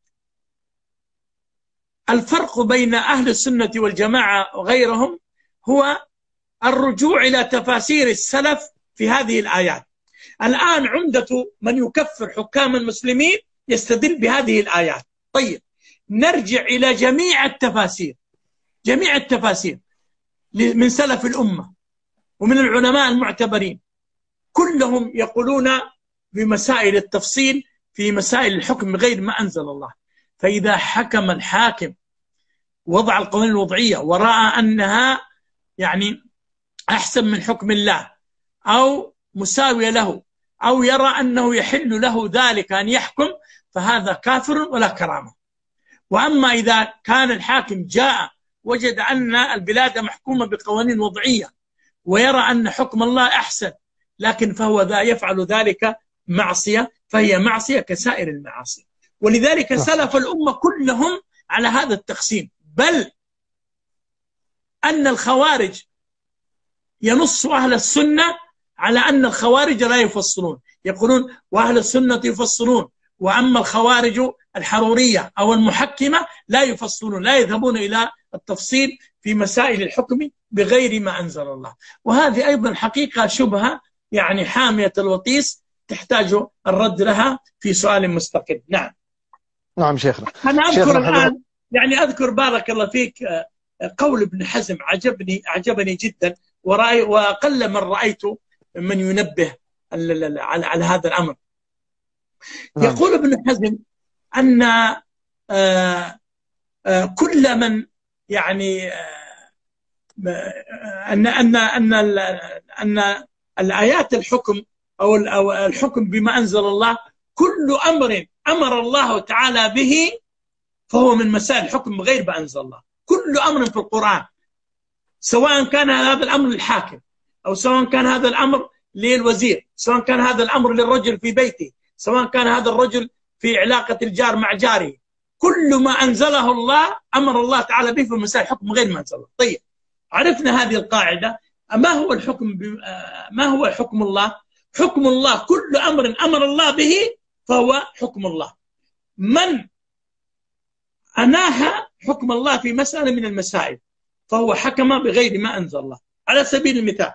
S2: الفرق بين أهل السنة والجماعة وغيرهم هو الرجوع إلى تفاسير السلف في هذه الآيات. الآن عمدة من يكفر حكام المسلمين يستدل بهذه الآيات. طيب نرجع إلى جميع التفاسير من سلف الأمة ومن العلماء المعتبرين، كلهم يقولون بمسائل التفصيل في مسائل الحكم غير ما أنزل الله. فإذا حكم الحاكم وضع القوانين الوضعية ورأى أنها يعني أحسن من حكم الله أو مساوية له أو يرى أنه يحل له ذلك أن يحكم، فهذا كافر ولا كرامة. وأما إذا كان الحاكم جاء وجد أن البلاد محكومة بقوانين وضعية ويرى أن حكم الله أحسن، لكن فهو يفعل ذلك معصية، فهي معصية كسائر المعاصي. ولذلك سلف الأمة كلهم على هذا التقسيم، بل أن الخوارج ينص أهل السنة على أن الخوارج لا يفصلون، يقولون وأهل السنة يفصلون، وأما الخوارج الحرورية أو المحكمة لا يفصلون، لا يذهبون إلى التفصيل في مسائل الحكم بغير ما أنزل الله. وهذه أيضا حقيقة شبهة يعني حامية الوطيس تحتاج الرد لها في سؤال مستقل. نعم.
S1: نعم شيخنا.
S2: أنا أذكر الآن يعني أذكر بارك الله فيك قول ابن حزم عجبني جدا، وقل من رأيت من ينبه على هذا الأمر. يقول ابن حزم أن كل من يعني أن الآيات الحكم أو الحكم بما أنزل الله كل أمر أمر الله تعالى به فهو من مسائل الحكم غير ما أنزل الله. كل أمر في القرآن، سواء كان هذا الأمر للحاكم أو سواء كان هذا الأمر للوزير، سواء كان هذا الأمر للرجل في بيته، سواء كان هذا الرجل في علاقة الجار مع جاره، كل ما أنزله الله أمر الله تعالى به في مسائل الحكم غير ما أنزل الله. طيب عرفنا هذه القاعدة. ما هو الحكم ما هو حكم الله؟ حكم الله كل أمر أمر الله به فهو حكم الله. من أناها حكم الله في مسألة من المسائل فهو حكم بغير ما أنزل الله. على سبيل المثال،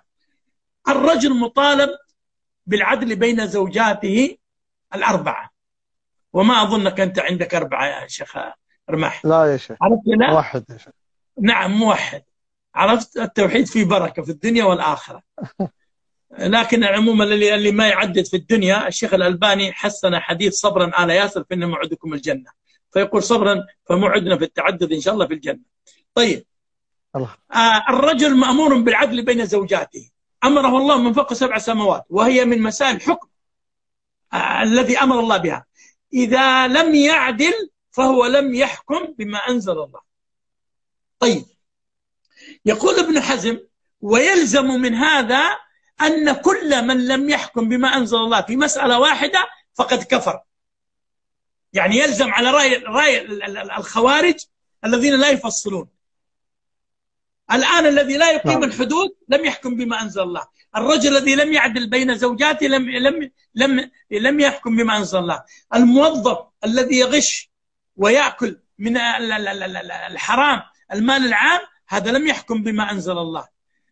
S2: الرجل مطالب بالعدل بين زوجاته الأربعة، وما أظنك أنت عندك 4 يا شيخ رماح.
S1: لا يا شيخ،
S2: عرفت؟ لا،
S1: موحد يا شيخ.
S2: نعم موحد. عرفت؟ التوحيد فيه بركة في الدنيا والآخرة. لكن عموما اللي ما يعدد في الدنيا، الشيخ الألباني حسن حديث صبرا آل ياسر فإن موعدكم الجنة، فيقول صبرا فموعدنا في التعدد إن شاء الله في الجنة. طيب،
S1: الله.
S2: الرجل مأمور بالعدل بين زوجاته، أمره الله من فوق 7 سماوات، وهي من مسائل الحكم الذي أمر الله بها. إذا لم يعدل فهو لم يحكم بما أنزل الله. طيب، يقول ابن حزم: ويلزم من هذا أن كل من لم يحكم بما أنزل الله في مسألة واحدة فقد كفر. يعني يلزم على رأي الخوارج الذين لا يفصلون. الآن الذي لا يقيم الحدود لم يحكم بما أنزل الله، الرجل الذي لم يعدل بين زوجاته لم يحكم بما أنزل الله، الموظف الذي يغش ويأكل من الحرام المال العام هذا لم يحكم بما أنزل الله.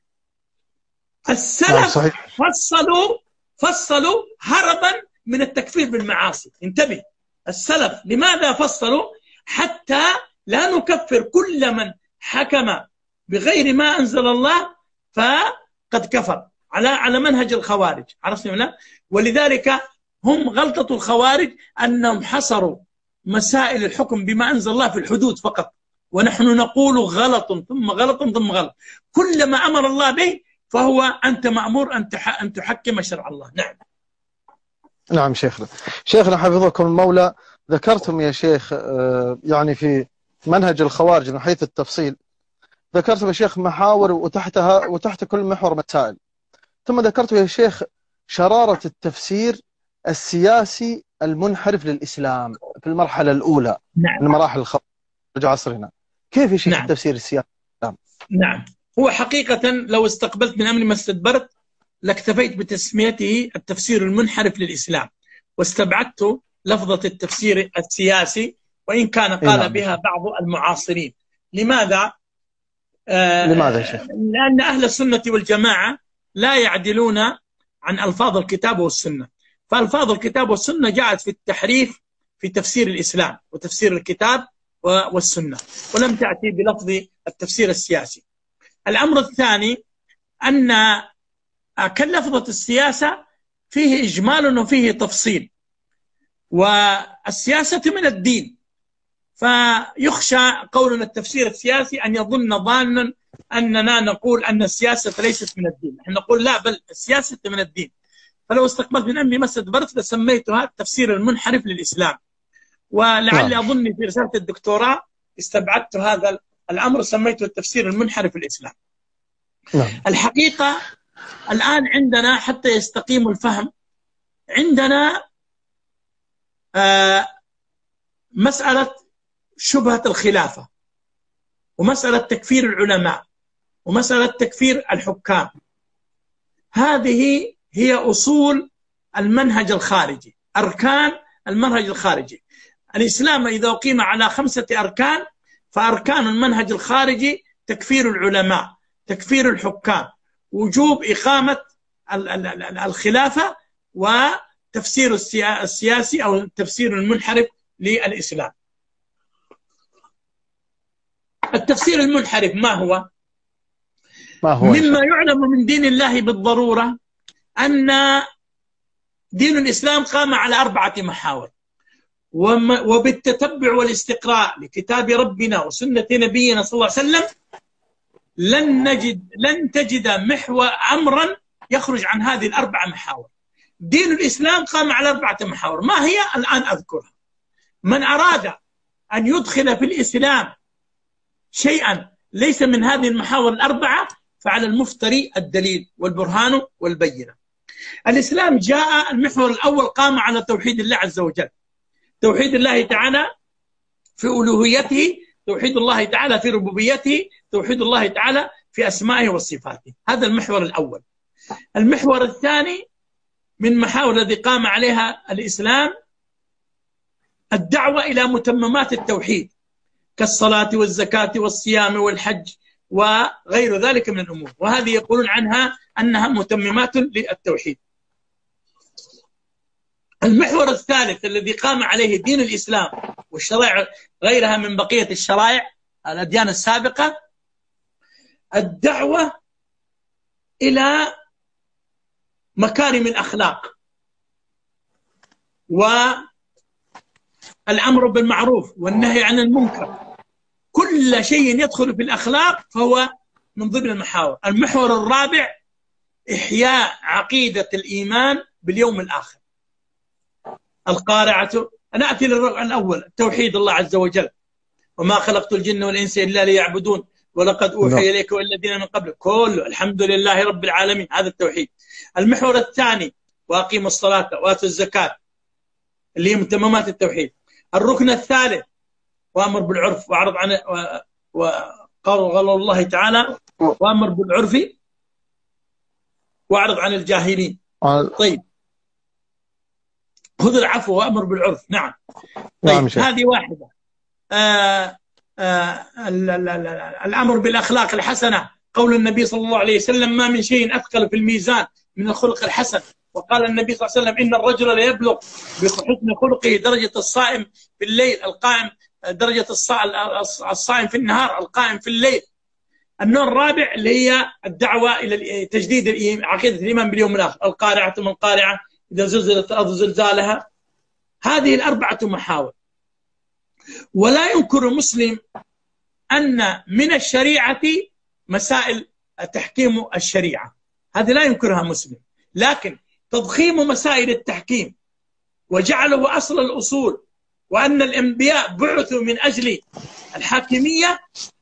S2: السلف فصلوا هربا من التكفير بالمعاصي. انتبه، السلف لماذا فصلوا؟ حتى لا نكفر كل من حكم بغير ما أنزل الله فقد كفر، على منهج الخوارج. عرفتم لا؟ ولذلك هم غلطة الخوارج أنهم حصروا مسائل الحكم بما أنزل الله في الحدود فقط، ونحن نقول غلط ثم غلط ثم غلط. كل ما أمر الله به فهو أنت مأمور أن تحكم شرع الله. نعم.
S1: نعم شيخنا حفظكم المولى، ذكرتم يا شيخ يعني في منهج الخوارج من حيث التفصيل، ذكرتم يا شيخ محاور وتحت كل محور مسائل، ثم ذكرتم يا شيخ شرارة التفسير السياسي المنحرف للإسلام في المرحلة الأولى.
S2: نعم.
S1: من مراحل الخوارج عصرنا. كيف يا شيخ
S2: نعم.
S1: التفسير السياسي؟
S2: نعم، هو حقيقة لو استقبلت من أمري ما استدبرت لاكتفيت بتسميته التفسير المنحرف للإسلام، واستبعدت لفظة التفسير السياسي، وإن كان قال بها بعض المعاصرين. لماذا؟
S1: لماذا يا شيخ؟
S2: لأن أهل السنة والجماعة لا يعدلون عن ألفاظ الكتاب والسنة، فألفاظ الكتاب والسنة جاءت في التحريف في تفسير الإسلام وتفسير الكتاب والسنة، ولم تأتي بلفظ التفسير السياسي. الأمر الثاني أن كلفظة السياسة فيه إجمال وفيه تفصيل، والسياسة من الدين، فيخشى قولنا التفسير السياسي أن يظن ظانا أننا نقول أن السياسة ليست من الدين. نحن نقول لا، بل السياسة من الدين. فلو استقبلت من أمري ما استدبرت لسميتها التفسير المنحرف للإسلام، ولعلي أظني في رسالة الدكتوراه استبعدت هذا الأمر، سميته التفسير المنحرف للإسلام. الحقيقة الآن عندنا حتى يستقيم الفهم، عندنا مسألة شبهة الخلافة، ومسألة تكفير العلماء، ومسألة تكفير الحكام. هذه هي أصول المنهج الخارجي، أركان المنهج الخارجي. الإسلام إذا أقيم على 5 أركان، فأركان المنهج الخارجي تكفير العلماء، تكفير الحكام، وجوب إقامة الخلافة، وتفسير السياسي أو التفسير المنحرف للإسلام. التفسير المنحرف ما هو؟ مما يعلم من دين الله بالضرورة أن دين الإسلام قام على 4 محاور، وبالتتبع والاستقراء لكتاب ربنا وسنة نبينا صلى الله عليه وسلم لن تجد أمرا يخرج عن هذه 4 محاور. دين الإسلام قام على 4 محاور. ما هي؟ الآن أذكرها. من أراد أن يدخل في الإسلام شيئا ليس من هذه المحاور 4 فعلى المفتري الدليل والبرهان والبينة. الإسلام جاء، المحور الأول قام على توحيد الله عز وجل، توحيد الله تعالى في ألوهيته، توحيد الله تعالى في ربوبيته، توحيد الله تعالى في أسمائه وصفاته. هذا المحور الأول. المحور الثاني من محاور الذي قام عليها الإسلام الدعوة إلى متممات التوحيد كالصلاة والزكاة والصيام والحج وغير ذلك من الأمور، وهذه يقولون عنها أنها متممات للتوحيد. المحور الثالث الذي قام عليه دين الإسلام والشرائع غيرها من بقية الشرائع الأديان السابقة، الدعوة إلى مكارم الأخلاق والأمر بالمعروف والنهي عن المنكر. كل شيء يدخل في الأخلاق فهو من ضمن المحاور. المحور الرابع إحياء عقيدة الإيمان باليوم الآخر. القارعة، أنا أتي للركن الأول، توحيد الله عز وجل، وما خلقت الجن والإنس إلا ليعبدون ولقد أوحي إليك والذين من قبلك، كله الحمد لله رب العالمين، هذا التوحيد. المحور الثاني وأقيموا الصلاة وآتوا الزكاة اللي هي متممات التوحيد. الركن الثالث وأمر بالعرف وأعرض عن وقال الله تعالى وأمر بالعرف وأعرض عن الجاهلين. طيب، خذ العفو وأمر بالعرف. نعم. طيب، هذه واحدة. الأمر بالأخلاق الحسنة، قول النبي صلى الله عليه وسلم ما من شيء أثقل في الميزان من الخلق الحسن. وقال النبي صلى الله عليه وسلم إن الرجل ليبلغ بحسن خلقه درجة الصائم في الليل القائم، درجة الصائم في النهار القائم في الليل. النوع الرابع اللي هي الدعوة إلى تجديد عقيدة الإيمان باليوم الآخر. القارعة من القارعة إذا زلزلت الأرض زلزالها. هذه الأربعة محاور. ولا ينكر مسلم أن من الشريعة مسائل تحكيم الشريعة، هذه لا ينكرها مسلم، لكن تضخيم مسائل التحكيم وجعله أصل الأصول، وأن الأنبياء بعثوا من أجل الحاكمية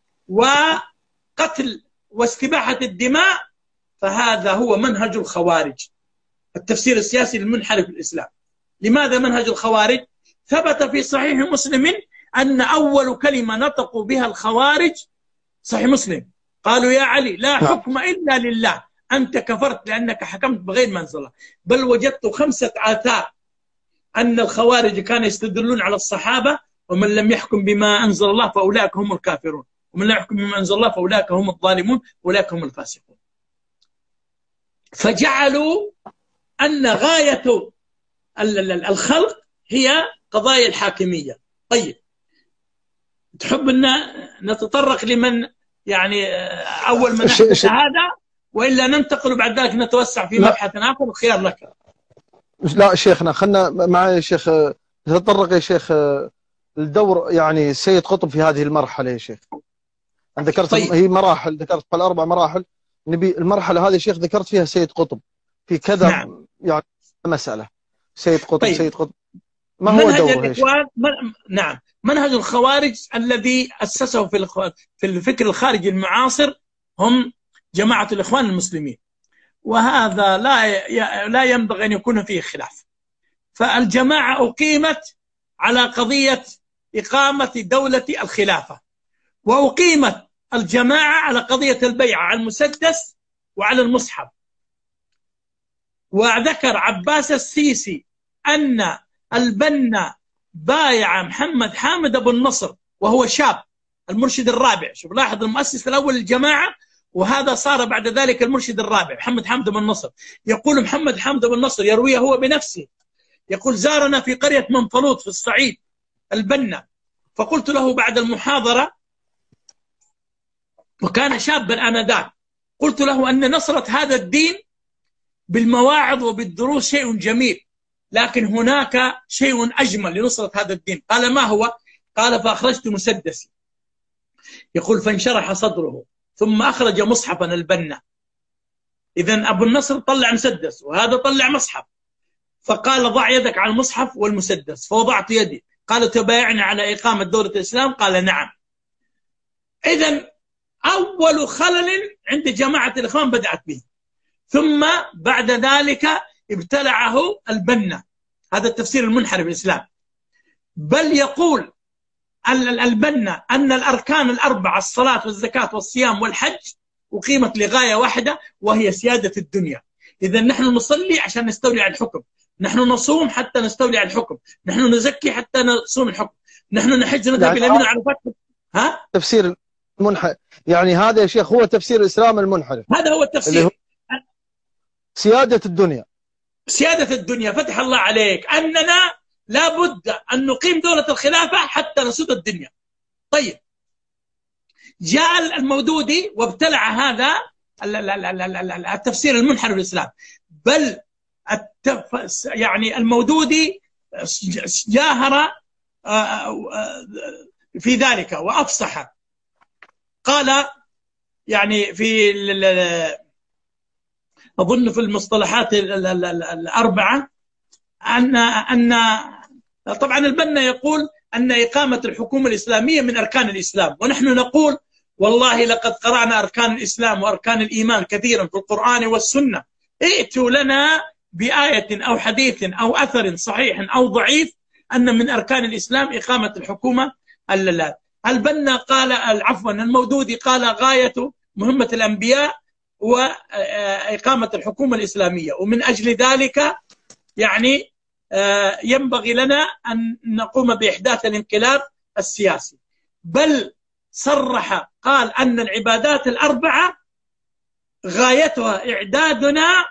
S2: وقتل واستباحة الدماء، فهذا هو منهج الخوارج، التفسير السياسي للمنحرف الإسلام. لماذا منهج الخوارج؟ ثبت في صحيح مسلم أن أول كلمة نطقوا بها الخوارج، صحيح مسلم، قالوا يا علي لا حكم إلا لله، أنت كفرت لأنك حكمت بغير ما أنزل الله. بل وجدت 5 آثار أن الخوارج كانوا يستدلون على الصحابة، ومن لم يحكم بما أنزل الله فأولئك هم الكافرون، ومن لا يحكم بما أنزل الله فأولئك هم الظالمون، وأولئك هم الفاسقون. فجعلوا أن غاية الخلق هي قضايا الحاكمية. طيب، تحب أن نتطرق لمن يعني أول من أحدث هذا، وإلا ننتقل بعد ذلك نتوسع في مبحث آخر؟ الخيار لك.
S1: لا شيخنا، خلنا مع يا شيخ نتطرق يا شيخ الدور يعني السيد قطب في هذه المرحلة يا شيخ. أنا ذكرت
S2: طيب.
S1: هي مراحل، ذكرت قال 4 مراحل، نبي المرحلة هذه يا شيخ ذكرت فيها السيد قطب في كذا. نعم. يعني مسألة سيد قطب. طيب. سيد قطب ما هو دوره يا شيخ؟
S2: نعم، منهج الخوارج الذي أسسه في الفكر الخارجي المعاصر هم جماعة الإخوان المسلمين، وهذا لا ينبغي أن يكون فيه خلاف. فالجماعة أقيمت على قضية إقامة دولة الخلافة، وأقيمت الجماعة على قضية البيعة على المسدس وعلى المصحف. وذكر عباس السيسي أن البنا بايع محمد حامد أبو النصر وهو شاب، المرشد الرابع. شوف، لاحظ، المؤسس الأول للجماعة، وهذا صار بعد ذلك المرشد الرابع محمد حامد أبو النصر. يقول محمد حامد أبو النصر يرويه هو بنفسه، يقول زارنا في قرية منفلوط في الصعيد البنا، فقلت له بعد المحاضرة، وكان شابا آنذاك، قلت له أن نصرة هذا الدين بالمواعظ وبالدروس شيء جميل، لكن هناك شيء أجمل لنصرة هذا الدين. قال ما هو؟ قال فأخرجت مسدسي، يقول فانشرح صدره، ثم أخرج مصحفا البنا. إذن أبو النصر طلع مسدس وهذا طلع مصحف، فقال ضع يدك على المصحف والمسدس، فوضعت يدي. قال تبايعنا على إقامة دولة الإسلام؟ قال نعم. إذن أول خلل عند جماعة الإخوان بدأت به، ثم بعد ذلك ابتلعه البنا. هذا التفسير المنحرف الإسلام. بل يقول البنا أن الأركان الأربعة، الصلاة والزكاة والصيام والحج، أقيمت لغاية واحدة وهي سيادة الدنيا. إذا نحن نصلي عشان نستولي على الحكم، نحن نصوم حتى نستولي على الحكم، نحن نزكي حتى نصوم الحكم، نحن نحج نذهب إلى منى على فتح. ها؟
S1: تفسير المنحرف يعني هذا يا شيخ، هو تفسير الإسلام المنحرف.
S2: هذا هو التفسير،
S1: سيادة الدنيا.
S2: سيادة الدنيا فتح الله عليك أننا لابد أن نقيم دولة الخلافة حتى نسود الدنيا. طيب، جاء المودودي وابتلع هذا التفسير المنحرف للإسلام، بل يعني المودودي جاهر في ذلك وأفصح. قال يعني في أظن في المصطلحات الأربعة أن طبعا البنا يقول أن إقامة الحكومة الإسلامية من أركان الإسلام، ونحن نقول والله لقد قرأنا أركان الإسلام وأركان الإيمان كثيرا في القرآن والسنة، ائتوا لنا بآية أو حديث أو أثر صحيح أو ضعيف أن من أركان الإسلام إقامة الحكومة. البنا قال عفوا المودودي قال غاية مهمة الأنبياء وإقامة الحكومة الإسلامية، ومن أجل ذلك يعني ينبغي لنا أن نقوم بإحداث الانقلاب السياسي. بل صرح قال أن العبادات الأربعة غايتها إعدادنا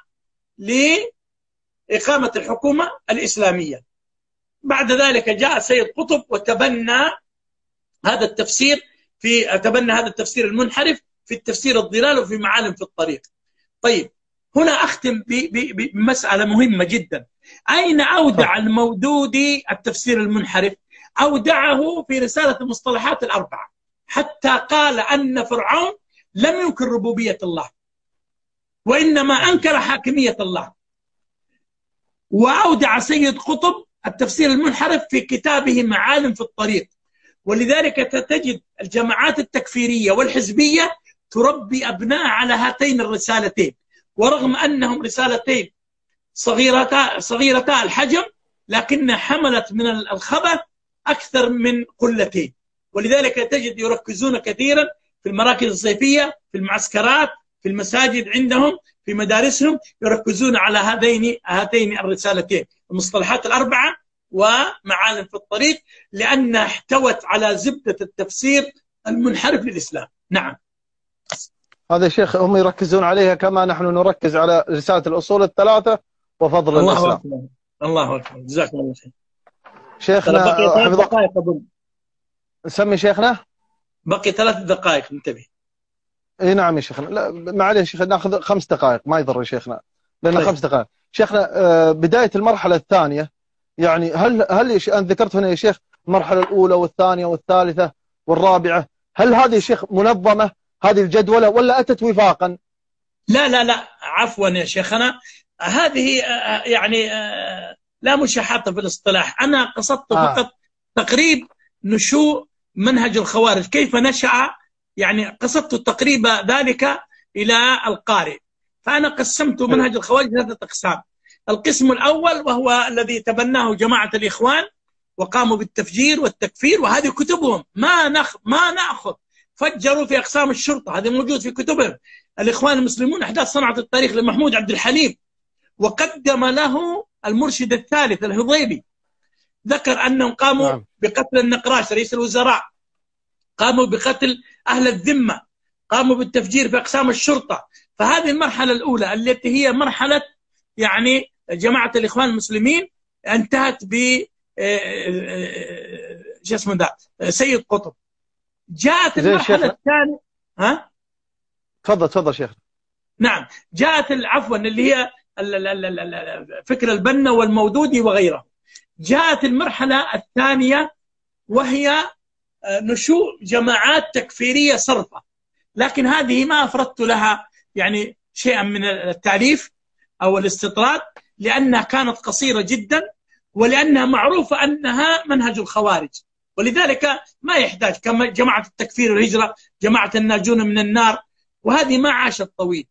S2: لإقامة الحكومة الإسلامية. بعد ذلك جاء سيد قطب وتبنى هذا التفسير تبنى هذا التفسير المنحرف في التفسير الضلال وفي معالم في الطريق. طيب، هنا أختم بمسألة مهمة جدا. أين أودع المودودي التفسير المنحرف؟ أودعه في رسالة المصطلحات الأربعة، حتى قال أن فرعون لم ينكر ربوبية الله وإنما أنكر حاكمية الله. وأودع سيد قطب التفسير المنحرف في كتابه معالم في الطريق. ولذلك تجد الجماعات التكفيرية والحزبية تربي أبناء على هاتين الرسالتين، ورغم أنهم رسالتين صغيرتا الحجم لكن حملت من الخبث أكثر من قلتين. ولذلك تجد يركزون كثيرا في المراكز الصيفية، في المعسكرات، في المساجد عندهم، في مدارسهم، يركزون على هاتين الرسالتين المصطلحات الأربعة ومعالم في الطريق، لأنها احتوت على زبدة التفسير المنحرف للإسلام. نعم،
S1: هذا شيخ هم يركزون عليها كما نحن نركز على رسالة الأصول الثلاثة وفضل
S2: الله
S1: الإسلام.
S2: أكبر. الله أكبر، جزاكم الله خير.
S1: شيخنا
S2: بقي 3 دقائق أظن.
S1: سمي شيخنا.
S2: بقي 3 دقائق، انتبه.
S1: اي نعم يا شيخنا. لا معليش شيخ، ناخذ 5 دقائق ما يضر يا شيخنا، لأن
S2: طيب.
S1: 5 دقائق. شيخنا بداية المرحلة الثانية، يعني هل أنت ذكرت هنا يا شيخ المرحلة الأولى والثانية والثالثة والرابعة، هل هذه يا شيخ منظمة هذه الجدولة ولا أتت وفاقا؟
S2: لا عفوا يا شيخنا، هذه يعني لا مشاحة في الاصطلاح. أنا قصدت فقط تقريب نشوء منهج الخوارج كيف نشأ، يعني قصدت تقريب ذلك إلى القارئ. فأنا قسمت منهج الخوارج 3 أقسام. القسم الأول وهو الذي تبناه جماعة الإخوان وقاموا بالتفجير والتكفير، وهذه كتبهم ما نأخذ. فجروا في أقسام الشرطة، هذا موجود في كتبهم. الإخوان المسلمون أحداث صنعة التاريخ لمحمود عبد الحليم، وقدم له المرشد الثالث الهضيبي، ذكر أنهم قاموا بقتل النقراش رئيس الوزراء، قاموا بقتل أهل الذمة، قاموا بالتفجير في أقسام الشرطة. فهذه المرحلة الأولى التي هي مرحلة يعني جماعة الإخوان المسلمين انتهت ب سيد قطب. جاءت المرحلة الثانية. ها؟
S1: تفضل شيخ.
S2: نعم، جاءت عفوا اللي هي فكر البنا والمودودي وغيره. جاءت المرحلة الثانية وهي نشوء جماعات تكفيرية صرفة، لكن هذه ما أفردت لها يعني شيئا من التعريف أو الاستطراد، لأنها كانت قصيرة جدا، ولأنها معروفة أنها منهج الخوارج، ولذلك ما يحتاج كما جماعة التكفير والهجرة، جماعة الناجون من النار، وهذه ما عاشت طويل.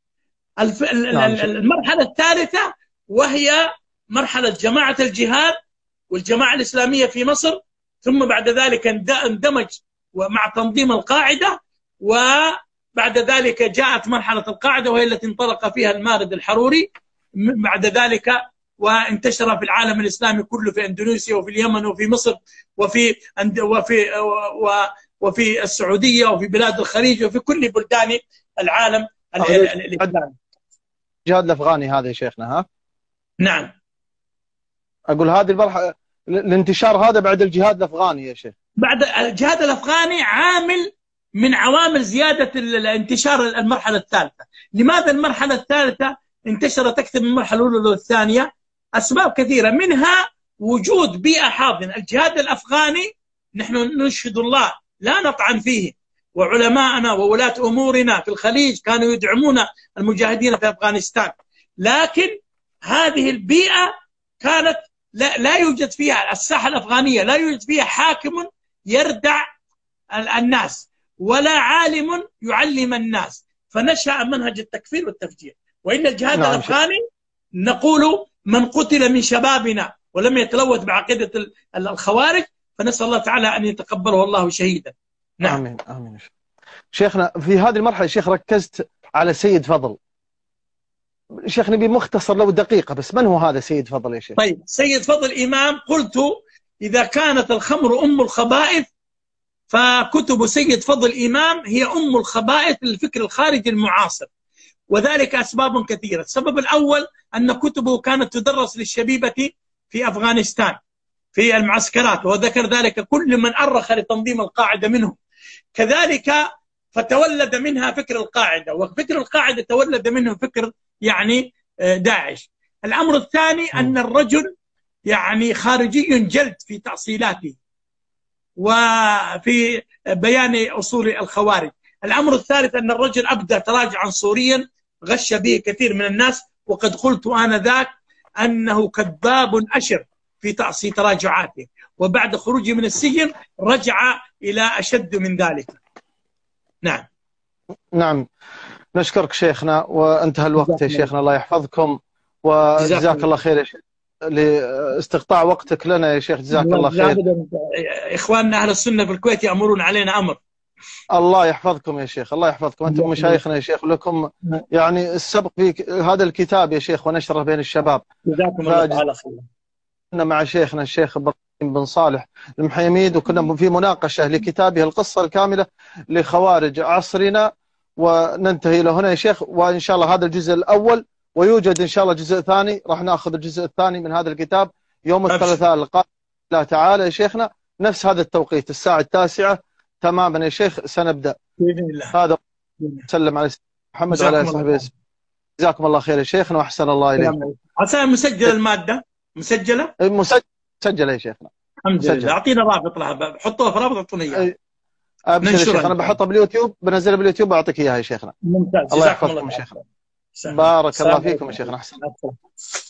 S2: المرحلة الثالثة وهي مرحلة جماعة الجهاد والجماعة الإسلامية في مصر، ثم بعد ذلك اندمج مع تنظيم القاعدة، وبعد ذلك جاءت مرحلة القاعدة وهي التي انطلق فيها المارد الحروري بعد ذلك، وانتشر في العالم الإسلامي كله، في إندونيسيا وفي اليمن وفي مصر وفي السعودية وفي بلاد الخليج وفي كل بلدان العالم الإسلامي.
S1: الجهاد الأفغاني هذا يا شيخنا. ها
S2: نعم.
S1: أقول هذه المرحلة الانتشار هذا بعد الجهاد الأفغاني يا شيخ.
S2: بعد الجهاد الأفغاني عامل من عوامل زيادة الانتشار المرحلة الثالثة. لماذا المرحلة الثالثة انتشرت أكثر من المرحلة الأولى والثانية؟ أسباب كثيرة، منها وجود بيئة حاضنة. الجهاد الأفغاني نحن نشهد الله لا نطعن فيه، وعلماءنا وولاة أمورنا في الخليج كانوا يدعمون المجاهدين في أفغانستان، لكن هذه البيئة كانت لا يوجد فيها الساحة الأفغانية، لا يوجد فيها حاكم يردع الناس ولا عالم يعلم الناس، فنشأ منهج التكفير والتفجير. وإن الجهاد الأفغاني نقول من قتل من شبابنا ولم يتلوث بعقيدة الخوارج فنسأل الله تعالى أن يتقبله الله شهيدا.
S1: نعم. آمين آمين. شيخنا في هذه المرحلة شيخ ركزت على سيد فضل. شيخ نبي مختصر لو دقيقة بس، من هو هذا سيد فضل يا شيخ؟
S2: طيب، سيد فضل إمام، قلت إذا كانت الخمر أم الخبائث فكتب سيد فضل إمام هي أم الخبائث للفكر الخارجي المعاصر، وذلك أسباب كثيرة. السبب الأول أن كتبه كانت تدرس للشبيبة في أفغانستان في المعسكرات، وذكر ذلك كل من أرخ لتنظيم القاعدة منهم. كذلك فتولد منها فكر القاعدة، وفكر القاعدة تولد منه فكر يعني داعش. الأمر الثاني أن الرجل يعني خارجي جلد في تأصيلاته وفي بيان أصول الخوارج. الأمر الثالث أن الرجل أبدى تراجعا صوريا غش به كثير من الناس، وقد قلت آنذاك أنه كذاب أشر في تأصيل تراجعاته، وبعد خروجه من السجن رجع إلى أشد من ذلك. نعم.
S1: نعم، نشكرك شيخنا، وانتهى الوقت يا شيخنا، الله يحفظكم وجزاك الله خير يا شيخ لاستقطاع وقتك لنا يا شيخ، جزاك الله خير.
S2: إخواننا أهل السنة في الكويت يأمرون علينا أمر.
S1: الله يحفظكم يا شيخ، الله يحفظكم، أنتم مشايخنا يا شيخ، ولكم يعني السبق في هذا الكتاب يا شيخ ونشره بين الشباب.
S2: جزاكم الله تعالى خير.
S1: كنا مع شيخنا الشيخ إبراهيم بن صالح المحيميد، وكنا في مناقشة لكتابه القصة الكاملة لخوارج عصرنا، وننتهي له هنا يا شيخ. وإن شاء الله هذا الجزء الأول، ويوجد إن شاء الله جزء ثاني، راح نأخذ الجزء الثاني من هذا الكتاب يوم الثلاثاء القادم الله تعالى يا شيخنا، نفس هذا التوقيت الساعة 9 تماما يا شيخ سنبدأ
S2: بإذن الله.
S1: هذا. سلم على محمد وعلى صحبه. جزاكم الله خير يا شيخنا وأحسن الله إليكم.
S2: عسى مسجل المادة مسجلة
S1: مسجلة يا شيخنا.
S2: الحمد لله. أعطينا رابط لها، حطوها في رابط أعطونا إياها.
S1: أبشر يا شيخ، أنا بحطها باليوتيوب، بنزلها باليوتيوب وأعطيك إياها يا شيخنا.
S2: ممتاز.
S1: الله يحفظكم يا شيخنا. بارك الله فيكم يا شيخنا. أحسن.